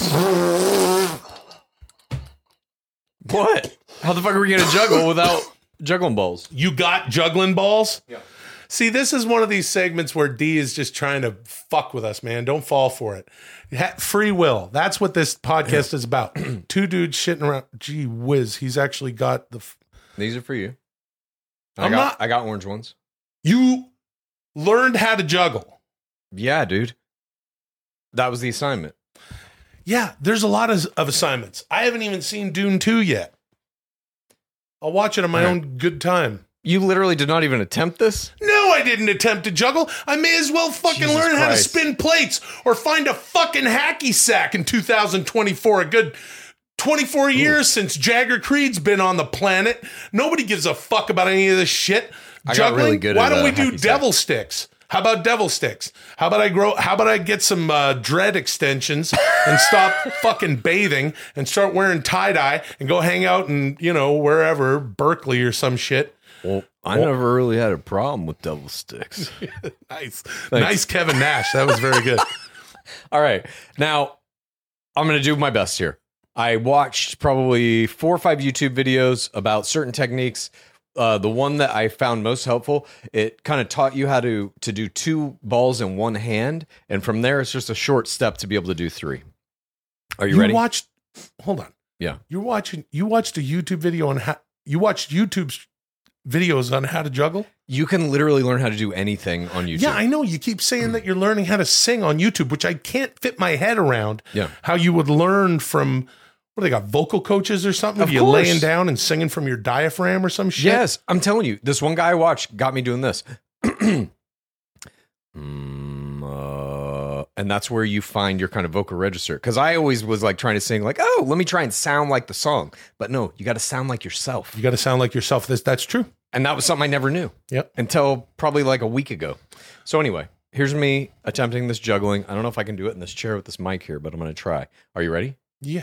What? How the fuck are we going to juggle without juggling balls? You got juggling balls? Yeah. See, this is one of these segments where D is just trying to fuck with us, man. Don't fall for it. Free will. That's what this podcast is about. Two dudes shitting around. Gee whiz, he's actually got the... These are for you. I got orange ones. You learned how to juggle. Yeah, dude. That was the assignment. Yeah, there's a lot of assignments. I haven't even seen Dune 2 yet. I'll watch it on my own good time. You literally did not even attempt this? No, I didn't attempt to juggle. I may as well fucking learn how to spin plates or find a fucking hacky sack in 2024. A good 24 years since Jagger Creed's been on the planet. Nobody gives a fuck about any of this shit. Juggling? Really good Why don't we do devil sticks? How about devil sticks? How about I get some dread extensions and stop fucking bathing and start wearing tie-dye and go hang out in, wherever, Berkeley or some shit. Well, I never really had a problem with devil sticks. Nice. Thanks. Nice Kevin Nash. That was very good. All right. Now, I'm going to do my best here. I watched probably 4 or 5 YouTube videos about certain techniques. The one that I found most helpful, it kind of taught you how to do 2 balls in one hand. And from there, it's just a short step to be able to do 3. Are you ready? Hold on. Yeah. You watched a YouTube video on you watched YouTube's videos on how to juggle? You can literally learn how to do anything on YouTube. Yeah, I know. You keep saying that you're learning how to sing on YouTube, which I can't fit my head around. Yeah. How you would learn from, what, they got vocal coaches or something? Of you course. Laying down and singing from your diaphragm or some shit? Yes, I'm telling you. This one guy I watched got me doing this. And that's where you find your kind of vocal register. Because I always was like trying to sing like, oh, let me try and sound like the song. But no, you got to sound like yourself. You got to sound like yourself. That's true. And that was something I never knew. Yep. Until probably like a week ago. So anyway, here's me attempting this juggling. I don't know if I can do it in this chair with this mic here, but I'm going to try. Are you ready? Yeah.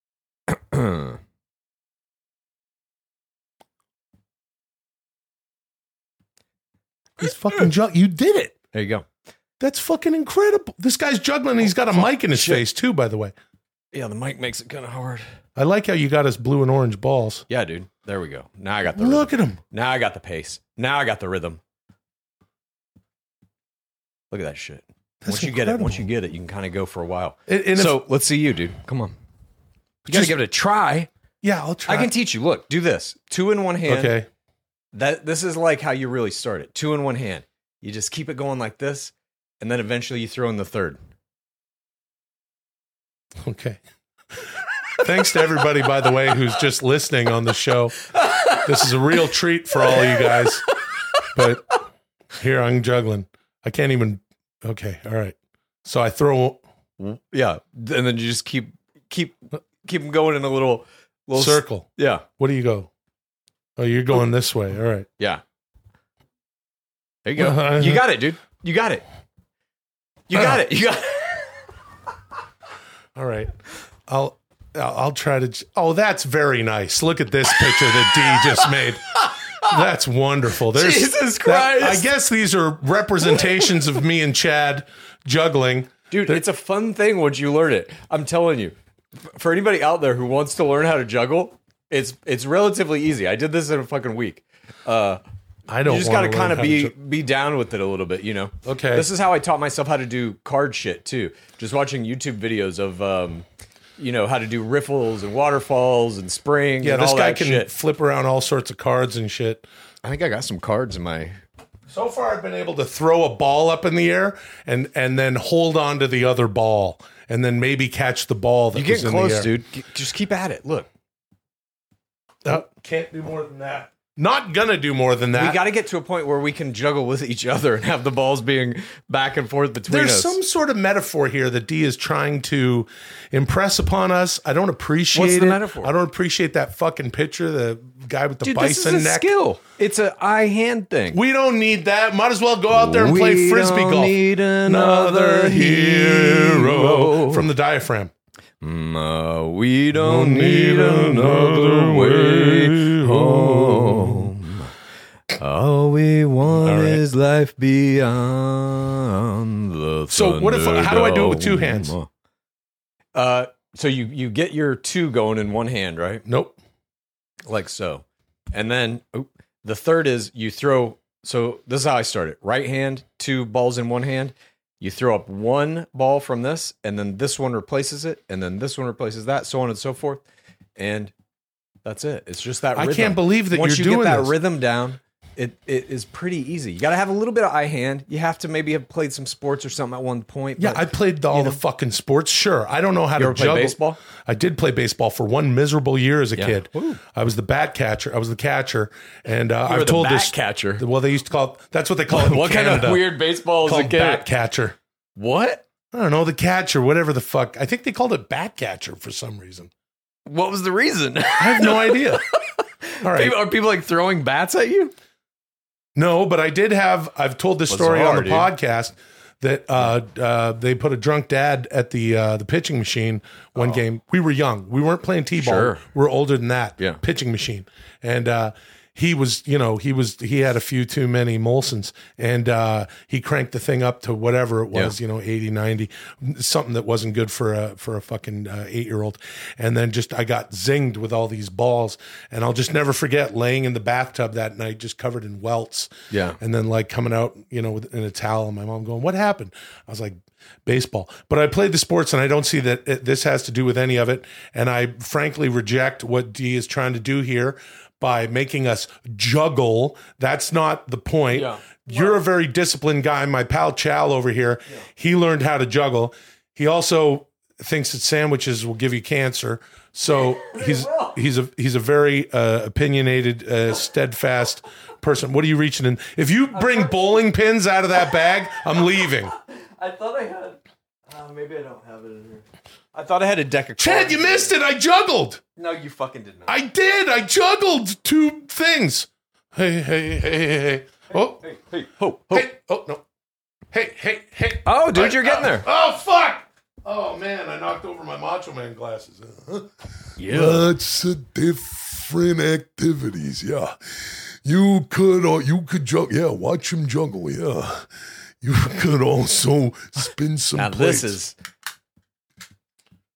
He's fucking You did it. There you go. That's fucking incredible. This guy's juggling. He's got a mic in his face too, by the way. Yeah, the mic makes it kind of hard. I like how you got us blue and orange balls. Yeah, dude. There we go. Now I got the Look rhythm. at him. Now I got the pace. Now I got the rhythm. Look at that shit. That's Once you get it, you can kind of go for a while. And so let's see you, dude. Come on. You got to give it a try. Yeah, I'll try. I can teach you. Look, do this. 2 in one hand. Okay. This is like how you really start it. 2 in one hand. You just keep it going like this, and then eventually you throw in the third. Okay. Thanks to everybody, by the way, who's just listening on the show. This is a real treat for all you guys. But here I'm juggling. I can't even. Okay, all right. So I throw. Yeah, and then you just keep them going in a little circle. Yeah. What do you go? Oh, you're going this way. All right. Yeah. There you go. You got it, dude. You got it. You got it. You got it. All right. I'll try to. Oh, that's very nice. Look at this picture that D just made. That's wonderful. Jesus Christ. I guess these are representations of me and Chad juggling. Dude, it's a fun thing once you learn it. I'm telling you. For anybody out there who wants to learn how to juggle, it's relatively easy. I did this in a fucking week. I don't. You just got to kind of be down with it a little bit, you know. Okay. This is how I taught myself how to do card shit too. Just watching YouTube videos of how to do riffles and waterfalls and springs. Yeah, and this all guy that can shit. flip around all sorts of cards and shit. I think I got some cards in my. So far, I've been able to throw a ball up in the air and then hold on to the other ball and then maybe catch the ball. That You was get in the close, air. dude. Just keep at it. Look. Can't do more than that. Not gonna do more than that. We got to get to a point where we can juggle with each other and have the balls being back and forth between There's us. some sort of metaphor here that D is trying to impress upon us. I don't appreciate What's it. the metaphor? I don't appreciate that fucking picture, the guy with the Dude, bison this is a neck. skill. It's an eye-hand thing. We don't need that. Might as well go out there and play frisbee don't golf. need another hero. From the diaphragm. We don't need another way home. All we want is life beyond the So what if? How do I do it with two hands? So you get your 2 going in one hand, right? Nope. Like so. And then the third is you throw. So this is how I started. Right hand, 2 balls in one hand. You throw up 1 ball from this, and then this one replaces it, and then this one replaces that, so on and so forth. And that's it. It's just that rhythm. I can't believe that Once you're you doing get that this. rhythm down, it is pretty easy. You got to have a little bit of eye hand. You have to maybe have played some sports or something at one point. Yeah, but I played all the fucking sports. Sure, I don't know how You to ever play juggle. baseball? I did play baseball for one miserable year as a Yeah. kid. Woo. I was the bat catcher. I was the catcher, and were I've the told bat this catcher? Well, they used to call it. That's what they call it. In What Canada. kind of weird baseball is a Called kid? bat catcher? What? I don't know, the catcher, whatever the fuck. I think they called it bat catcher for some reason. What was the reason? I have no idea. All right. Are people like throwing bats at you? No, but I did have. I've told this story Bizarre, on the dude. podcast that they put a drunk dad at the pitching machine one game. We were young. We weren't playing t-ball. Sure. We were older than that. Yeah. Pitching machine, and he had a few too many Molsons, and he cranked the thing up to whatever it was, 80, 90, something that wasn't good for a fucking 8-year-old. And then I got zinged with all these balls, and I'll just never forget laying in the bathtub that night, just covered in welts. Yeah. And then coming out, in a towel, and my mom going, "What happened?" I was like, "Baseball." But I played the sports, and I don't see that this has to do with any of it. And I frankly reject what D is trying to do here by making us juggle. That's not the point. Yeah. You're a very disciplined guy. My pal Chal over here, he learned how to juggle. He also thinks that sandwiches will give you cancer. So he's a very opinionated, steadfast person. What are you reaching in? If you bring bowling pins out of that bag, I'm leaving. I thought I had. Maybe I don't have it in here. I thought I had a deck of cards. Chad, you missed it. I juggled. No, you fucking did not. I did. I juggled 2 things. Hey. Oh, Hey, ho. hey. Oh, no. Hey. Oh, dude, you're getting there. Oh, fuck. Oh, man, I knocked over my Macho Man glasses. Yeah. Lots of different activities, yeah. You could juggle, yeah, watch him juggle, yeah. You could also spin some Now plates. this is.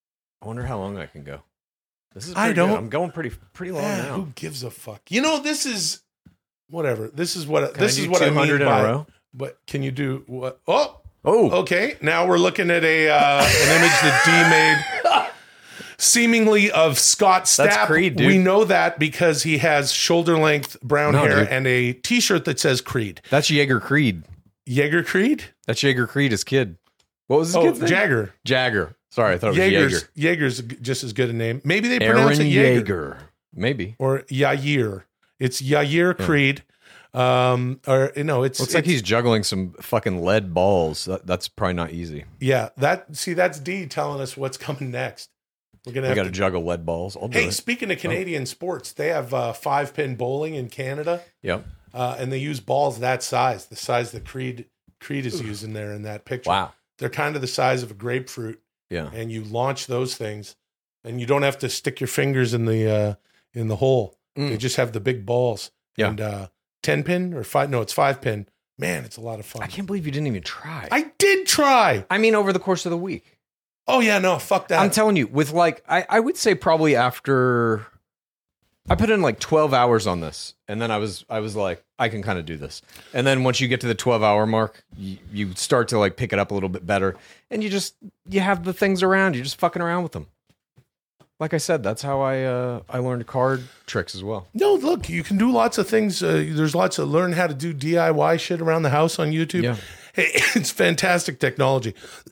I wonder how long I can go. This is I pretty don't- good. I'm going pretty long now. Who gives a fuck? You know, this is whatever. This is what Can I this do is what I 200 mean in a by. row? But can you do what? Oh, Oh, okay. Now we're looking at an image that D made, seemingly of Scott Stapp. That's Creed, dude. We know that because he has shoulder length brown No, hair dude. and a T-shirt that says Creed. that's Jaeger Creed. Jaeger Creed. That's Jaeger Creed, his kid. What was his Oh, kid's name? Jagger. Jagger. Sorry, I thought it was Jaeger's just as good a name. Maybe they Jaeger. pronounce Aaron it Jaeger. Jaeger. Maybe. Or Yair. It's Yair Creed. Or it's Looks like he's juggling some fucking lead balls. That's probably not easy. yeah. That's D telling us what's coming next. We're gonna I have got to to juggle lead balls. I'll do Hey, it. speaking of Canadian sports, they have 5-pin bowling in Canada, Yep. and they use balls that size, the size that Creed is using there in that picture. Wow. They're kind of the size of a grapefruit, Yeah. and you launch those things, and you don't have to stick your fingers in the hole. They just have the big balls. Yeah. And 10-pin or 5? No, it's 5-pin. Man, it's a lot of fun. I can't believe you didn't even try. I did try. I mean, over the course of the week. Oh yeah, no, fuck that. I'm telling you, with I would say probably after I put in like 12 hours on this, and then I was like, I can kind of do this. And then once you get to the 12-hour mark, you start to like pick it up a little bit better, and you have the things around, you're just fucking around with them. Like I said, that's how I learned card tricks as well. No, look, you can do lots of things. There's lots of learn how to do DIY shit around the house on YouTube. Yeah. Hey, it's fantastic technology.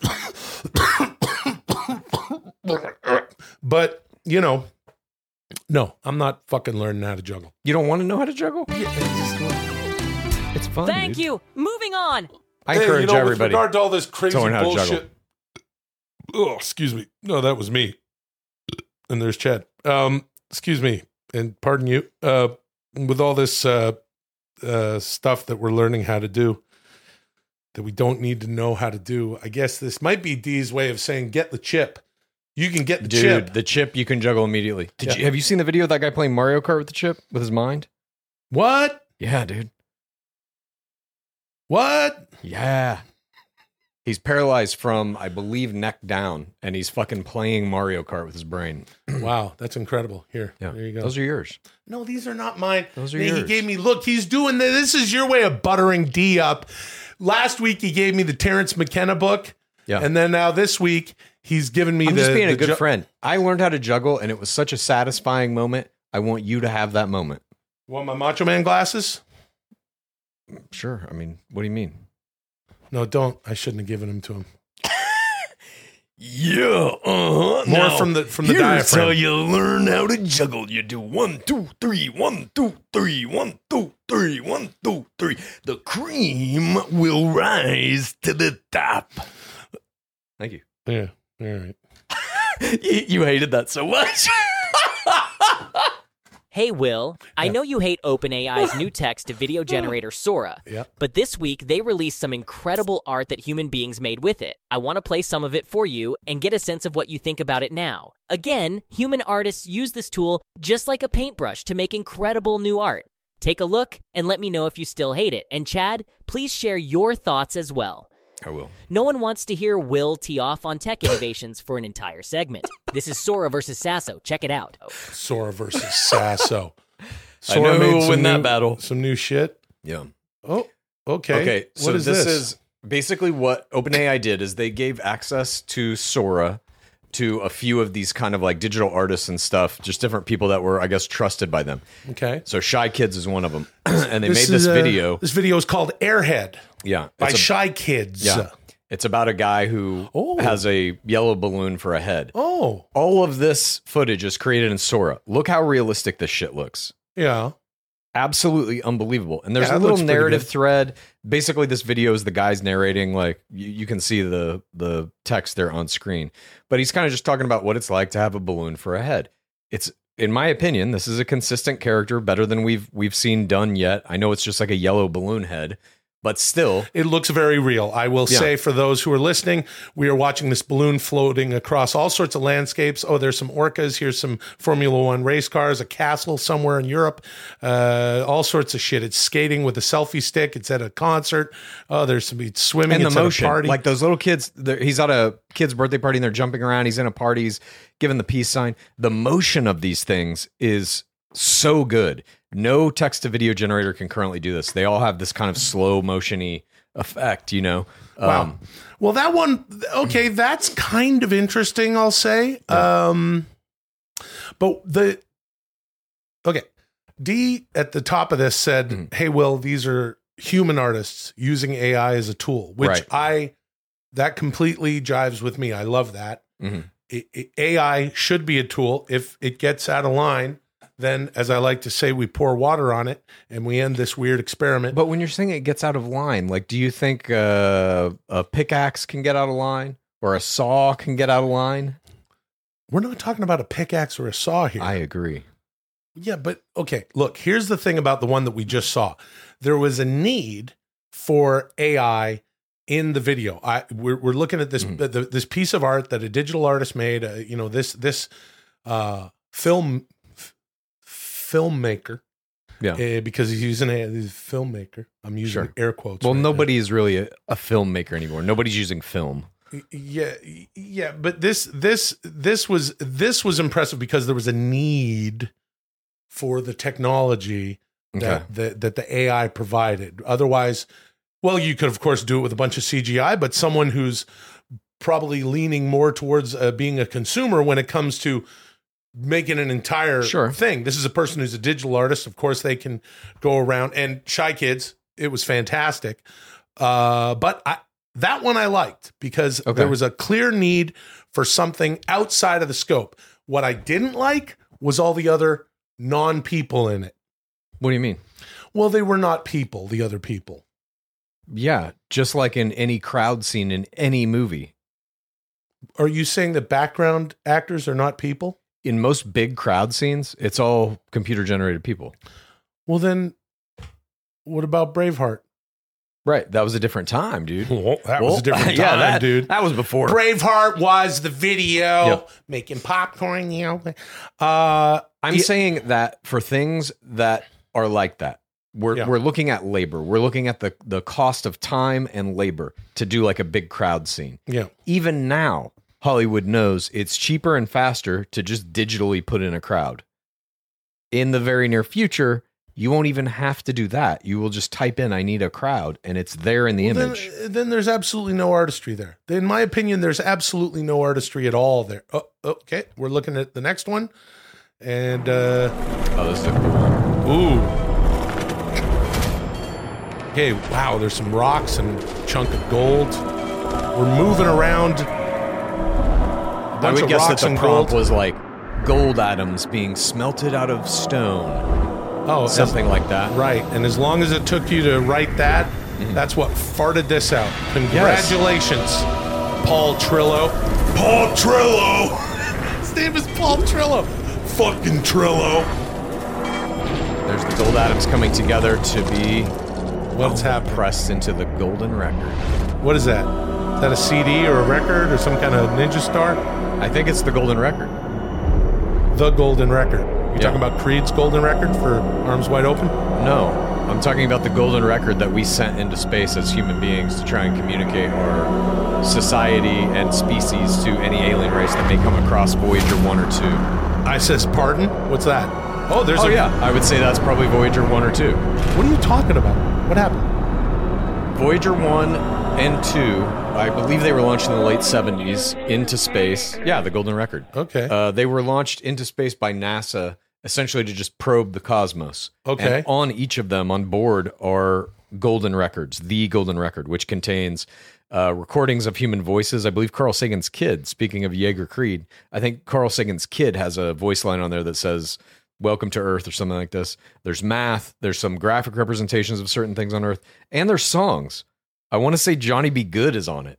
But, no, I'm not fucking learning how to juggle. You don't want to know how to juggle? It's fun. Thank dude. you. Moving on. I encourage With everybody regard to all this crazy to learn how to bullshit. juggle. Oh, excuse me. No, that was me. And there's Chad. Excuse me. And pardon you. With all this stuff that we're learning how to do, that we don't need to know how to do, I guess this might be D's way of saying get the chip. You can get the Dude, chip. the chip you can juggle immediately. Yeah. Have you seen the video of that guy playing Mario Kart with the chip with his mind? What? Yeah, dude. What? Yeah. He's paralyzed from, I believe, neck down, and he's fucking playing Mario Kart with his brain. Wow, that's incredible. Here, Yeah. there you go. Those are yours. No, these are not mine. Those are He yours. gave me, look, he's doing this. This is your way of buttering D up. Last week, he gave me the Terrence McKenna book. Yeah. And then now this week, he's given me I'm the. just being a the good friend. I learned how to juggle, and it was such a satisfying moment. I want you to have that moment. Want my Macho Man glasses? Sure. I mean, what do you mean? No, don't. I shouldn't have given them to him. Yeah, More from the diaphragm. you learn how to juggle. You do 1, 2, 3, 1, 2, 3, 1, 2, 3, 1, 2, 3. The cream will rise to the top. Thank you. Yeah, all right. You hated that so much. Hey, Will, I know you hate OpenAI's new text-to-video generator, Sora. Yep. But this week, they released some incredible art that human beings made with it. I want to play some of it for you and get a sense of what you think about it now. Again, human artists use this tool just like a paintbrush to make incredible new art. Take a look and let me know if you still hate it. And Chad, please share your thoughts as well. I will. No one wants to hear Will tee off on tech innovations for an entire segment. This is Sora versus Sasso. Check it out. Sora versus Sasso. I know who will some win that new- battle. Some new shit. Yeah. Oh, okay. Okay, so What is this is basically what OpenAI did is they gave access to Sora to a few of these kind of like digital artists and stuff, just different people that were, I guess, trusted by them. Okay. So Shy Kids is one of them. And they made this video. This video is called Airhead Yeah. by it's a- Shy Kids. Yeah. It's about a guy who Oh. has a yellow balloon for a head. Oh, All of this footage is created in Sora. Look how realistic this shit looks. yeah. Absolutely unbelievable. And there's Yeah, a it little looks pretty narrative good. thread. Basically, this video is the guy's narrating, like you can see the text there on screen. But he's kind of just talking about what it's like to have a balloon for a head. It's, in my opinion, this is a consistent character, better than we've seen done yet. I know it's just like a yellow balloon head, but still, it looks very real. I will say, for those who are listening, we are watching this balloon floating across all sorts of landscapes. Oh, there's some orcas. Here's some Formula One race cars, a castle somewhere in Europe, all sorts of shit. It's skating with a selfie stick. It's at a concert. Oh, there's some swimming. And it's the motion, at a party. like those little kids. He's at a kid's birthday party and they're jumping around. He's in a party. He's giving the peace sign. The motion of these things is so good. No text to video generator can currently do this. They all have this kind of slow motion-y effect, you know? Wow. Well, that one, okay, that's kind of interesting, I'll say. Yeah. Okay, D at the top of this said, hey, Will, these are human artists using AI as a tool, which that completely jives with me. I love that. AI should be a tool. If it gets out of line, then, as I like to say, we pour water on it and we end this weird experiment. But when you're saying it gets out of line, like, do you think a pickaxe can get out of line or a saw can get out of line? We're not talking about a pickaxe or a saw here. I agree. Yeah, but okay, look, here's the thing about the one that we just saw. There was a need for AI in the video. We're looking at this this piece of art that a digital artist made. This filmmaker, because he's using he's a filmmaker. I'm using air quotes. Well, nobody is really a filmmaker anymore. Nobody's using film. Yeah, but this was impressive because there was a need for the technology that the AI provided. Otherwise, well, you could of course do it with a bunch of CGI, but someone who's probably leaning more towards being a consumer when it comes to making an entire thing. This is a person who's a digital artist. Of course, they can go around. And Shy Kids, it was fantastic. But that one I liked because there was a clear need for something outside of the scope. What I didn't like was all the other non-people in it. What do you mean? Well, they were not people, the other people. Yeah, just like in any crowd scene in any movie. Are you saying that background actors are not people? In most big crowd scenes, it's all computer-generated people. Well, then, what about Braveheart? Right, that was a different time, dude. That was a different time, dude. That was before. Braveheart was the video, making popcorn, I'm saying that for things that are like that, we're looking at labor. We're looking at the cost of time and labor to do like a big crowd scene. Yeah. Even now, Hollywood knows it's cheaper and faster to just digitally put in a crowd. In the very near future, you won't even have to do that. You will just type in, I need a crowd, and it's there in the image. Then there's absolutely no artistry there. In my opinion, there's absolutely no artistry at all there. Oh, okay, we're looking at the next one. And, this is a cool one. Ooh. Okay, wow, there's some rocks and a chunk of gold. We're moving around. I would guess that the prompt was like gold atoms being smelted out of stone. Oh, something like that. Right. And as long as it took you to write that, that's what farted this out. Congratulations, Paul Trillo. Paul Trillo! His name is Paul Trillo. Fucking Trillo. There's the gold atoms coming together to be pressed into the golden record. What is that? Is that a CD or a record or some kind of ninja star? I think it's the golden record. The golden record. You talking about Creed's golden record for Arms Wide Open? No, I'm talking about the golden record that we sent into space as human beings to try and communicate our society and species to any alien race that may come across Voyager 1 or 2. I says, pardon? What's that? Oh, there's I would say that's probably Voyager 1 or 2. What are you talking about? What happened? Voyager 1 and 2, I believe they were launched in the late 70s into space. Yeah, the golden record. Okay. They were launched into space by NASA essentially to just probe the cosmos. Okay. And on each of them on board are golden records, the golden record, which contains recordings of human voices. I believe Carl Sagan's kid, speaking of Jaeger Creed, I think Carl Sagan's kid has a voice line on there that says, "Welcome to Earth," or something like this. There's math, there's some graphic representations of certain things on Earth, and there's songs. I want to say Johnny B. Good is on it.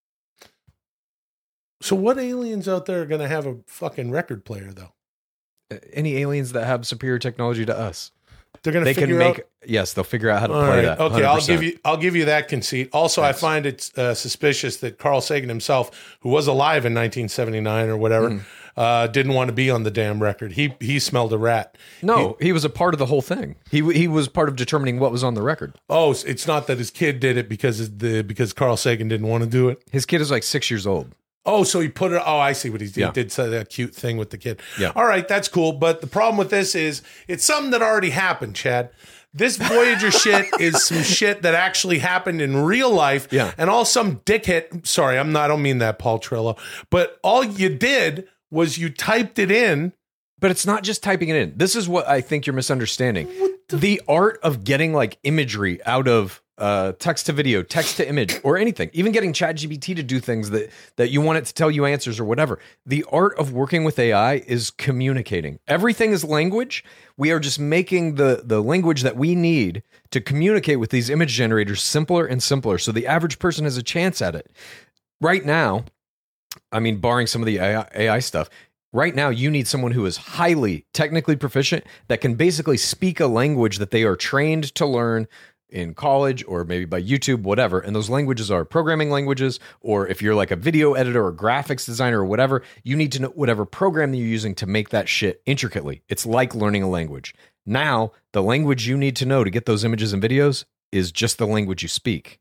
So what aliens out there are going to have a fucking record player, though? Any aliens that have superior technology to us. They're going to They can figure make out. yes, they'll figure out how to All play right. that. Okay, 100%. I'll give you that conceit. Also, Thanks. I find it suspicious that Carl Sagan himself, who was alive in 1979 or whatever, didn't want to be on the damn record. He smelled a rat. No, he was a part of the whole thing. He was part of determining what was on the record. Oh, it's not that his kid did it because Carl Sagan didn't want to do it. His kid is like 6 years old. Oh, so he put it. Oh, I see what he did. Yeah. He did say that cute thing with the kid. Yeah. All right, that's cool. But the problem with this is it's something that already happened, Chad. This Voyager shit is some shit that actually happened in real life. Yeah. And all some dickhead. Sorry, I don't mean that, Paul Trillo. But all you did was you typed it in. But it's not just typing it in. This is what I think you're misunderstanding. The art of getting like imagery out of text to video, text to image, or anything, even getting ChatGPT to do things that you want it to tell you answers or whatever. The art of working with AI is communicating. Everything is language. We are just making the language that we need to communicate with these image generators simpler and simpler, so the average person has a chance at it. Right now, I mean, barring some of the AI stuff, right now you need someone who is highly technically proficient that can basically speak a language that they are trained to learn in college or maybe by YouTube, whatever. And those languages are programming languages, or if you're like a video editor or graphics designer or whatever, you need to know whatever program that you're using to make that shit intricately. It's like learning a language. Now, the language you need to know to get those images and videos is just the language you speak.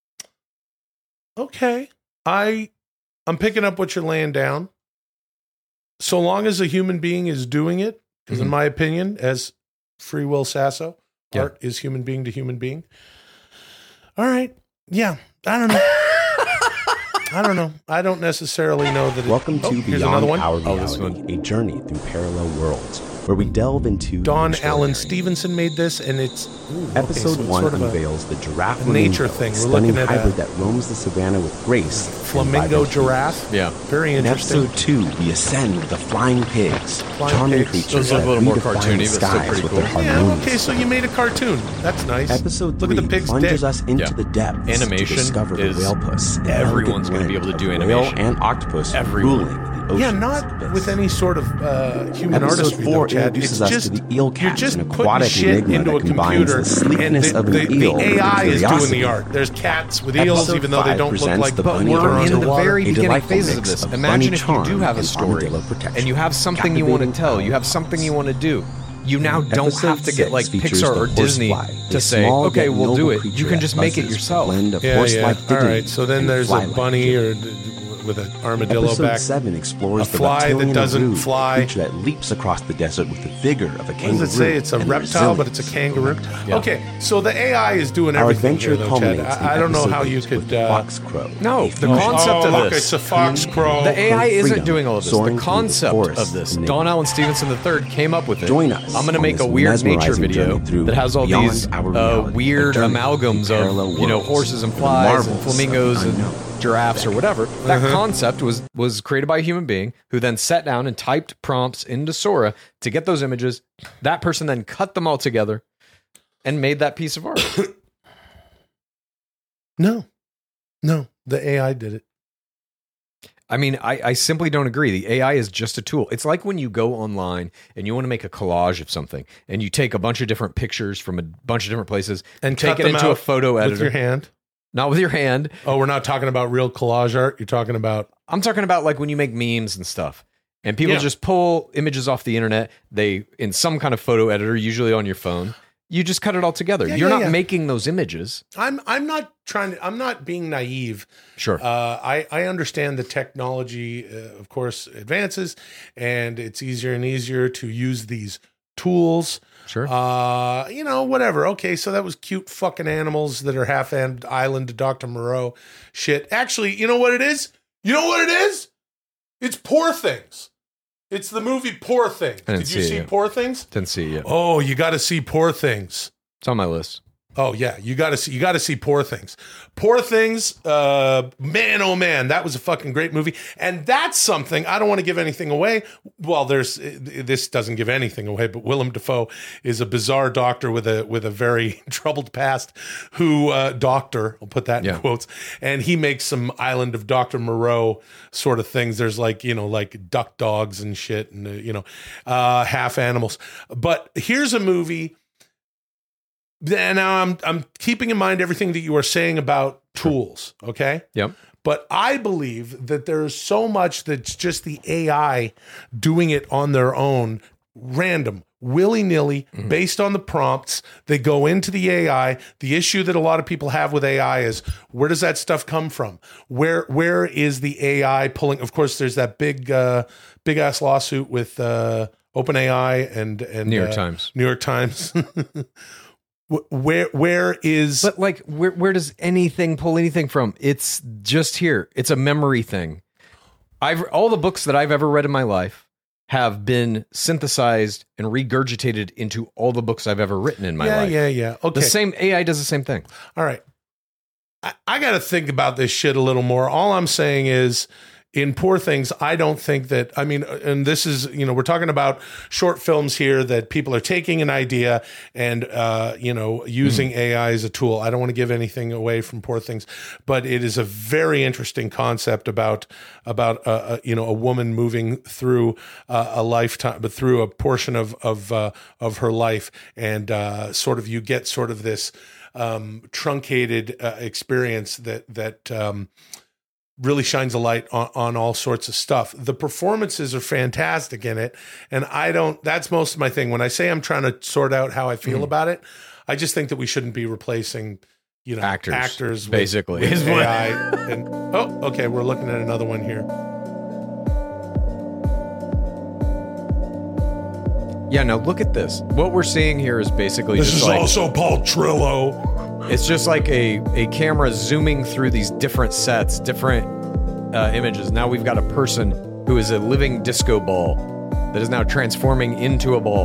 Okay. I'm picking up what you're laying down. So long as a human being is doing it, because in my opinion, as Free Will Sasso, art is human being to human being. All right. Yeah. I don't know. I don't necessarily know that. Welcome to here's another Beyond one. Our Reality, a journey through parallel worlds, where we delve into Don the Allen extraordinary. Stevenson made this, and it's Episode so it's 1 sort of unveils the giraffe a nature flamingo, thing. a We're stunning looking at hybrid a that roams the savannah with grace. and flamingo vibrancy. giraffe. Yeah. Very In interesting. episode 2, we ascend the flying pigs, Flying charming pigs. creatures Those look that a little more redefine cartoony, the but still skies pretty with cool. their Yeah, harmonious okay, so you made a cartoon. That's nice. Episode 3 Look at the pig's plunges dick. us into Yeah. the depths Animation to discover the is- whale puss. an everyone's elegant gonna be able to blend do of whale animation. and octopus Everyone. ruling the Yeah, ocean's not abyss. with any sort of human Episode artistry, 4 though, Chad. introduces It's us just, to the eel you're cat, just an putting aquatic shit enigma into that a combines computer, the sleekness and of an the eel with AI is doing curiosity. the art. There's cats with eels, Episode even though they 5 don't look presents like the But bunny we're in the underwater, very a beginning delightful phases of mix this. of Imagine bunny if you charm do have a and story armadillo protection. and you have something you want to tell. You have something you want to do. You now don't Episode have to get 6 like features Pixar the or Disney horsefly, to a say, small okay, yet we'll do noble it. creature You can that just make it buzzes with a yourself. blend of Yeah. horse-like All dignity right, so then and there's a fly-like bunny agility. with an armadillo Episode back. 7 explores A the fly that reptilian doesn't Aru, fly. a creature that leaps across the desert with the vigor of a kangaroo. What does it say? It's a and reptile, but resilience it's a of kangaroo. Yeah. Okay, so the AI is doing Our everything adventure here, though, Chad. culminates in I don't know episode how you 8 could. with the fox crow. No, a the fusion concept of look, this. it's a fox crow. The AI isn't freedom, doing all of this. soaring The through the concept forest of this. enigma. Don Allen Stevenson III came up with it. Join us I'm going to on make this a weird nature mesmerizing video journey through that has all Beyond these Our Reality, weird a journey amalgams through of parallel worlds, horses and the flies and marvels of flamingos and unknown. giraffes or whatever. That concept was created by a human being who then sat down and typed prompts into Sora to get those images. That person then cut them all together and made that piece of art. No, the AI did it. I mean, I simply don't agree. The AI is just a tool. It's like when you go online and you want to make a collage of something and you take a bunch of different pictures from a bunch of different places And take cut it them into a out photo editor. with your hand. Not with your hand. Oh, we're not talking about real collage art. You're talking about I'm talking about like when you make memes and stuff. And people Yeah. just pull images off the internet. They, in some kind of photo editor, usually on your phone, you just cut it all together. Yeah, You're yeah, not yeah. making those images. I'm not trying to. I'm not being naive. Sure. I understand the technology, of course, advances, and it's easier and easier to use these tools. Sure. Whatever. Okay, so that was cute fucking animals that are half-end island to Dr. Moreau shit. Actually, you know what it is? You know what it is? It's Poor Things. It's the movie Poor Things. I didn't Did you see it see yet. Poor Things? Didn't see it yet. Oh, you got to see Poor Things. It's on my list. Oh yeah, you got to see Poor Things. Poor Things, man, oh man, that was a fucking great movie, and that's something I don't want to give anything away. Well, this doesn't give anything away, but Willem Dafoe is a bizarre doctor with a very troubled past. Doctor, I'll put that in quotes, and he makes some Island of Dr. Moreau sort of things. There's like duck dogs and shit, and half animals. But here's a movie And now I'm keeping in mind everything that you are saying about tools, okay? Yep. But I believe that there's so much that's just the AI doing it on their own, random, willy-nilly, based on the prompts. They go into the AI. The issue that a lot of people have with AI is, where does that stuff come from? Where is the AI pulling? Of course, there's that big ass lawsuit with OpenAI and New York Times. New York Times. Where is? But like, where does anything pull anything from? It's just here. It's a memory thing. All the books that I've ever read in my life have been synthesized and regurgitated into all the books I've ever written in my life. Yeah. Okay. The same AI does the same thing. All right. I got to think about this shit a little more. All I'm saying is, in Poor Things, I don't think that, I mean, and this is, we're talking about short films here that people are taking an idea and, using AI as a tool. I don't want to give anything away from Poor Things, but it is a very interesting concept about a woman moving through a lifetime, but through a portion of her life. And you get sort of this truncated experience that really shines a light on all sorts of stuff. The performances are fantastic in it. And that's most of my thing. When I say I'm trying to sort out how I feel about it, I just think that we shouldn't be replacing, actors basically. with AI. And, okay. We're looking at another one here. Yeah, now look at this. What we're seeing here is basically This is also Paul Trillo. It's just like a camera zooming through these different sets, different images. Now we've got a person who is a living disco ball that is now transforming into a ball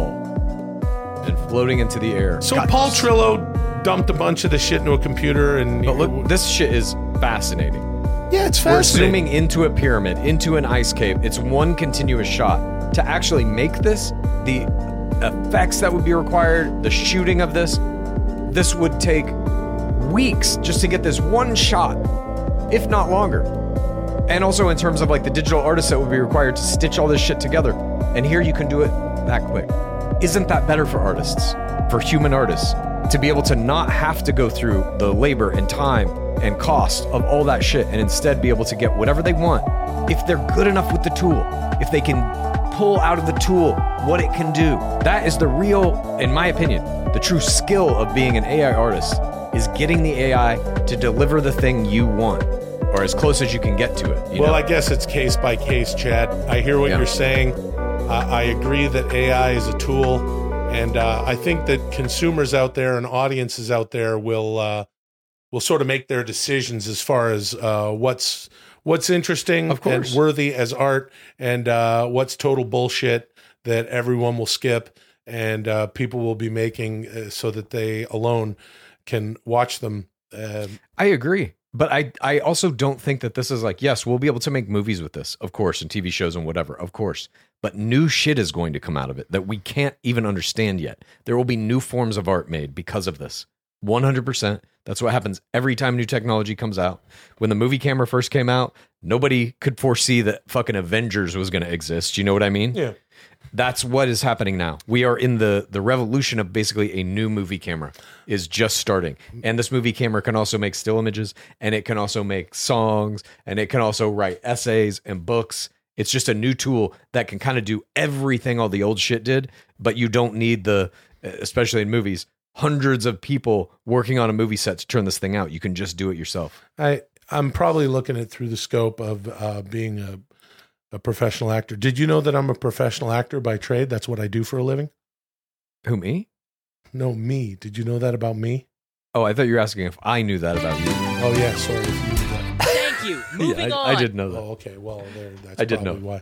and floating into the air. So Paul Trillo dumped a bunch of the shit into a computer and... But look, this shit is fascinating. Yeah, it's We're fascinating. zooming into a pyramid, into an ice cave. It's one continuous shot. To actually make this, the effects that would be required, the shooting of this would take weeks just to get this one shot, if not longer. And also in terms of like the digital artists that would be required to stitch all this shit together. And here you can do it that quick. Isn't that better for artists, for human artists, to be able to not have to go through the labor and time and cost of all that shit and instead be able to get whatever they want if they're good enough with the tool, if they can pull out of the tool what it can do? That is the real, in my opinion, the true skill of being an AI artist, is getting the AI to deliver the thing you want, or as close as you can get to it. I guess it's case by case, Chad. I hear what you're saying. I agree that AI is a tool, and I think that consumers out there and audiences out there will sort of make their decisions as far as what's interesting and worthy as art, and what's total bullshit that everyone will skip and people will be making so that they alone can watch them. I agree. But I also don't think that this is like, yes, we'll be able to make movies with this, of course, and TV shows and whatever, of course. But new shit is going to come out of it that we can't even understand yet. There will be new forms of art made because of this. 100%. That's what happens every time new technology comes out. When the movie camera first came out, nobody could foresee that fucking Avengers was going to exist. You know what I mean? Yeah. That's what is happening now. We are in the revolution of basically a new movie camera is just starting. And this movie camera can also make still images, and it can also make songs, and it can also write essays and books. It's just a new tool that can kind of do everything all the old shit did, but you don't need especially in movies, hundreds of people working on a movie set to turn this thing out. You can just do it yourself. I'm probably looking at through the scope of being a professional actor. Did you know that I'm a professional actor by trade? That's what I do for a living. Who, me? No, me. Did you know that about me? Oh, I thought you were asking if I knew that about you. Oh, yeah. Sorry if you knew that. Thank you. Moving on. I did know that. Oh, okay. Well, that's I did probably know.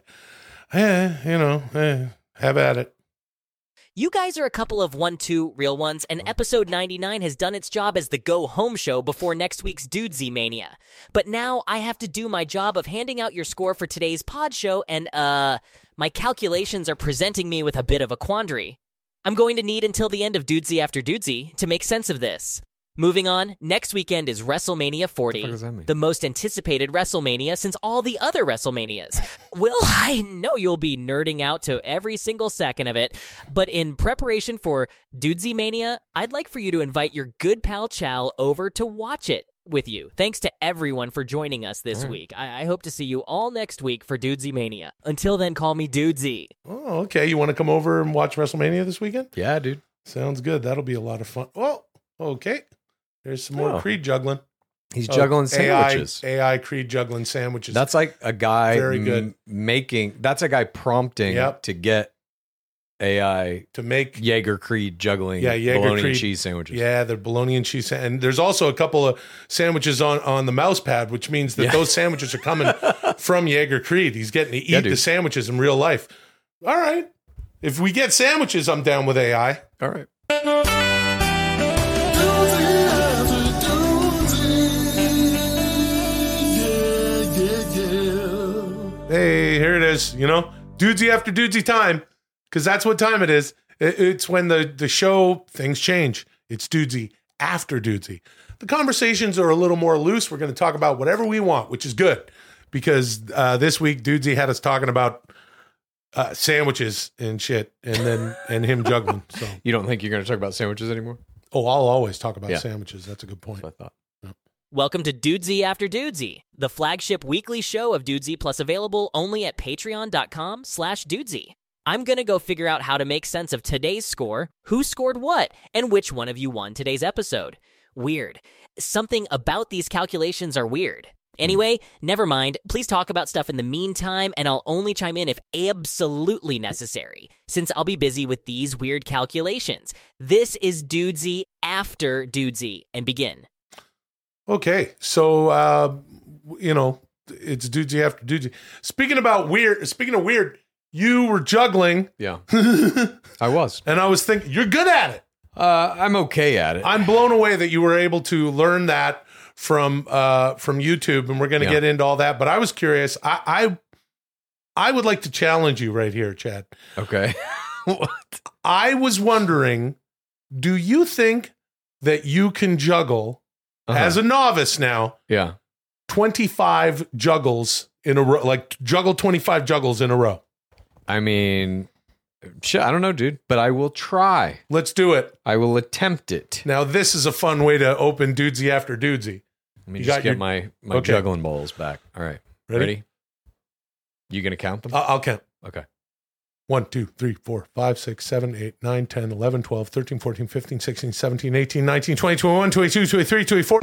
why. Have at it. You guys are a couple of 1-2 real ones, and episode 99 has done its job as the go-home show before next week's Dudesy Mania. But now I have to do my job of handing out your score for today's pod show, and, my calculations are presenting me with a bit of a quandary. I'm going to need until the end of Dudesy After Dudesy to make sense of this. Moving on, next weekend is WrestleMania 40, What the fuck does that mean? the most anticipated WrestleMania since all the other WrestleManias. Will, I know you'll be nerding out to every single second of it, but in preparation for Dudesy Mania, I'd like for you to invite your good pal Chal over to watch it with you. Thanks to everyone for joining us this week. I hope to see you all next week for Dudesy Mania. Until then, call me Dudesy. Oh, okay. You want to come over and watch WrestleMania this weekend? Yeah, dude. Sounds good. That'll be a lot of fun. Oh, okay. There's some more Oh. Creed juggling. He's juggling sandwiches. AI Creed juggling sandwiches. That's like a guy Very good. that's a guy prompting Yep. to get AI to make Jaeger Creed juggling Jaeger bologna Creed and cheese sandwiches. Yeah, they're bologna and cheese. And there's also a couple of sandwiches on the mouse pad, which means that those sandwiches are coming from Jaeger Creed. He's getting to eat the sandwiches in real life. All right. If we get sandwiches, I'm down with AI. All right. Hey, here it is. You know, dudesy after dudesy time, because that's what time it is. It's when the show things change. It's dudesy after dudesy. The conversations are a little more loose. We're going to talk about whatever we want, which is good, because this week dudesy had us talking about sandwiches and shit, and him juggling. So You don't think you're going to talk about sandwiches anymore? I'll always talk about sandwiches. That's a good point. That's what I thought. Welcome to Dudesy After Dudesy, the flagship weekly show of Dudesy, plus available only at patreon.com/Dudesy. I'm going to go figure out how to make sense of today's score, who scored what, and which one of you won today's episode. Weird. Something about these calculations are weird. Anyway, never mind. Please talk about stuff in the meantime, and I'll only chime in if absolutely necessary, since I'll be busy with these weird calculations. This is Dudesy After Dudesy, and begin. Okay, so it's dudesy after dudesy. Speaking of weird, you were juggling. Yeah, I was, and I was thinking you're good at it. I'm okay at it. I'm blown away that you were able to learn that from YouTube, and we're going to get into all that. But I was curious. I would like to challenge you right here, Chad. Okay. What? I was wondering, do you think that you can juggle? As a novice now, 25 juggles in a row, like juggle 25 juggles in a row. I mean, shit, I don't know, dude, but I will try. Let's do it. I will attempt it. Now, this is a fun way to open Dudesy after Dudesy. Let me just get my juggling balls back. All right. Ready? You going to count them? I'll count. Okay. 1, 2, 3, 4, 5, 6, 7, 8, 9, 10, 11, 12, 13, 14, 15, 16, 17, 18, 19, 20, 21, 22, 23, 24.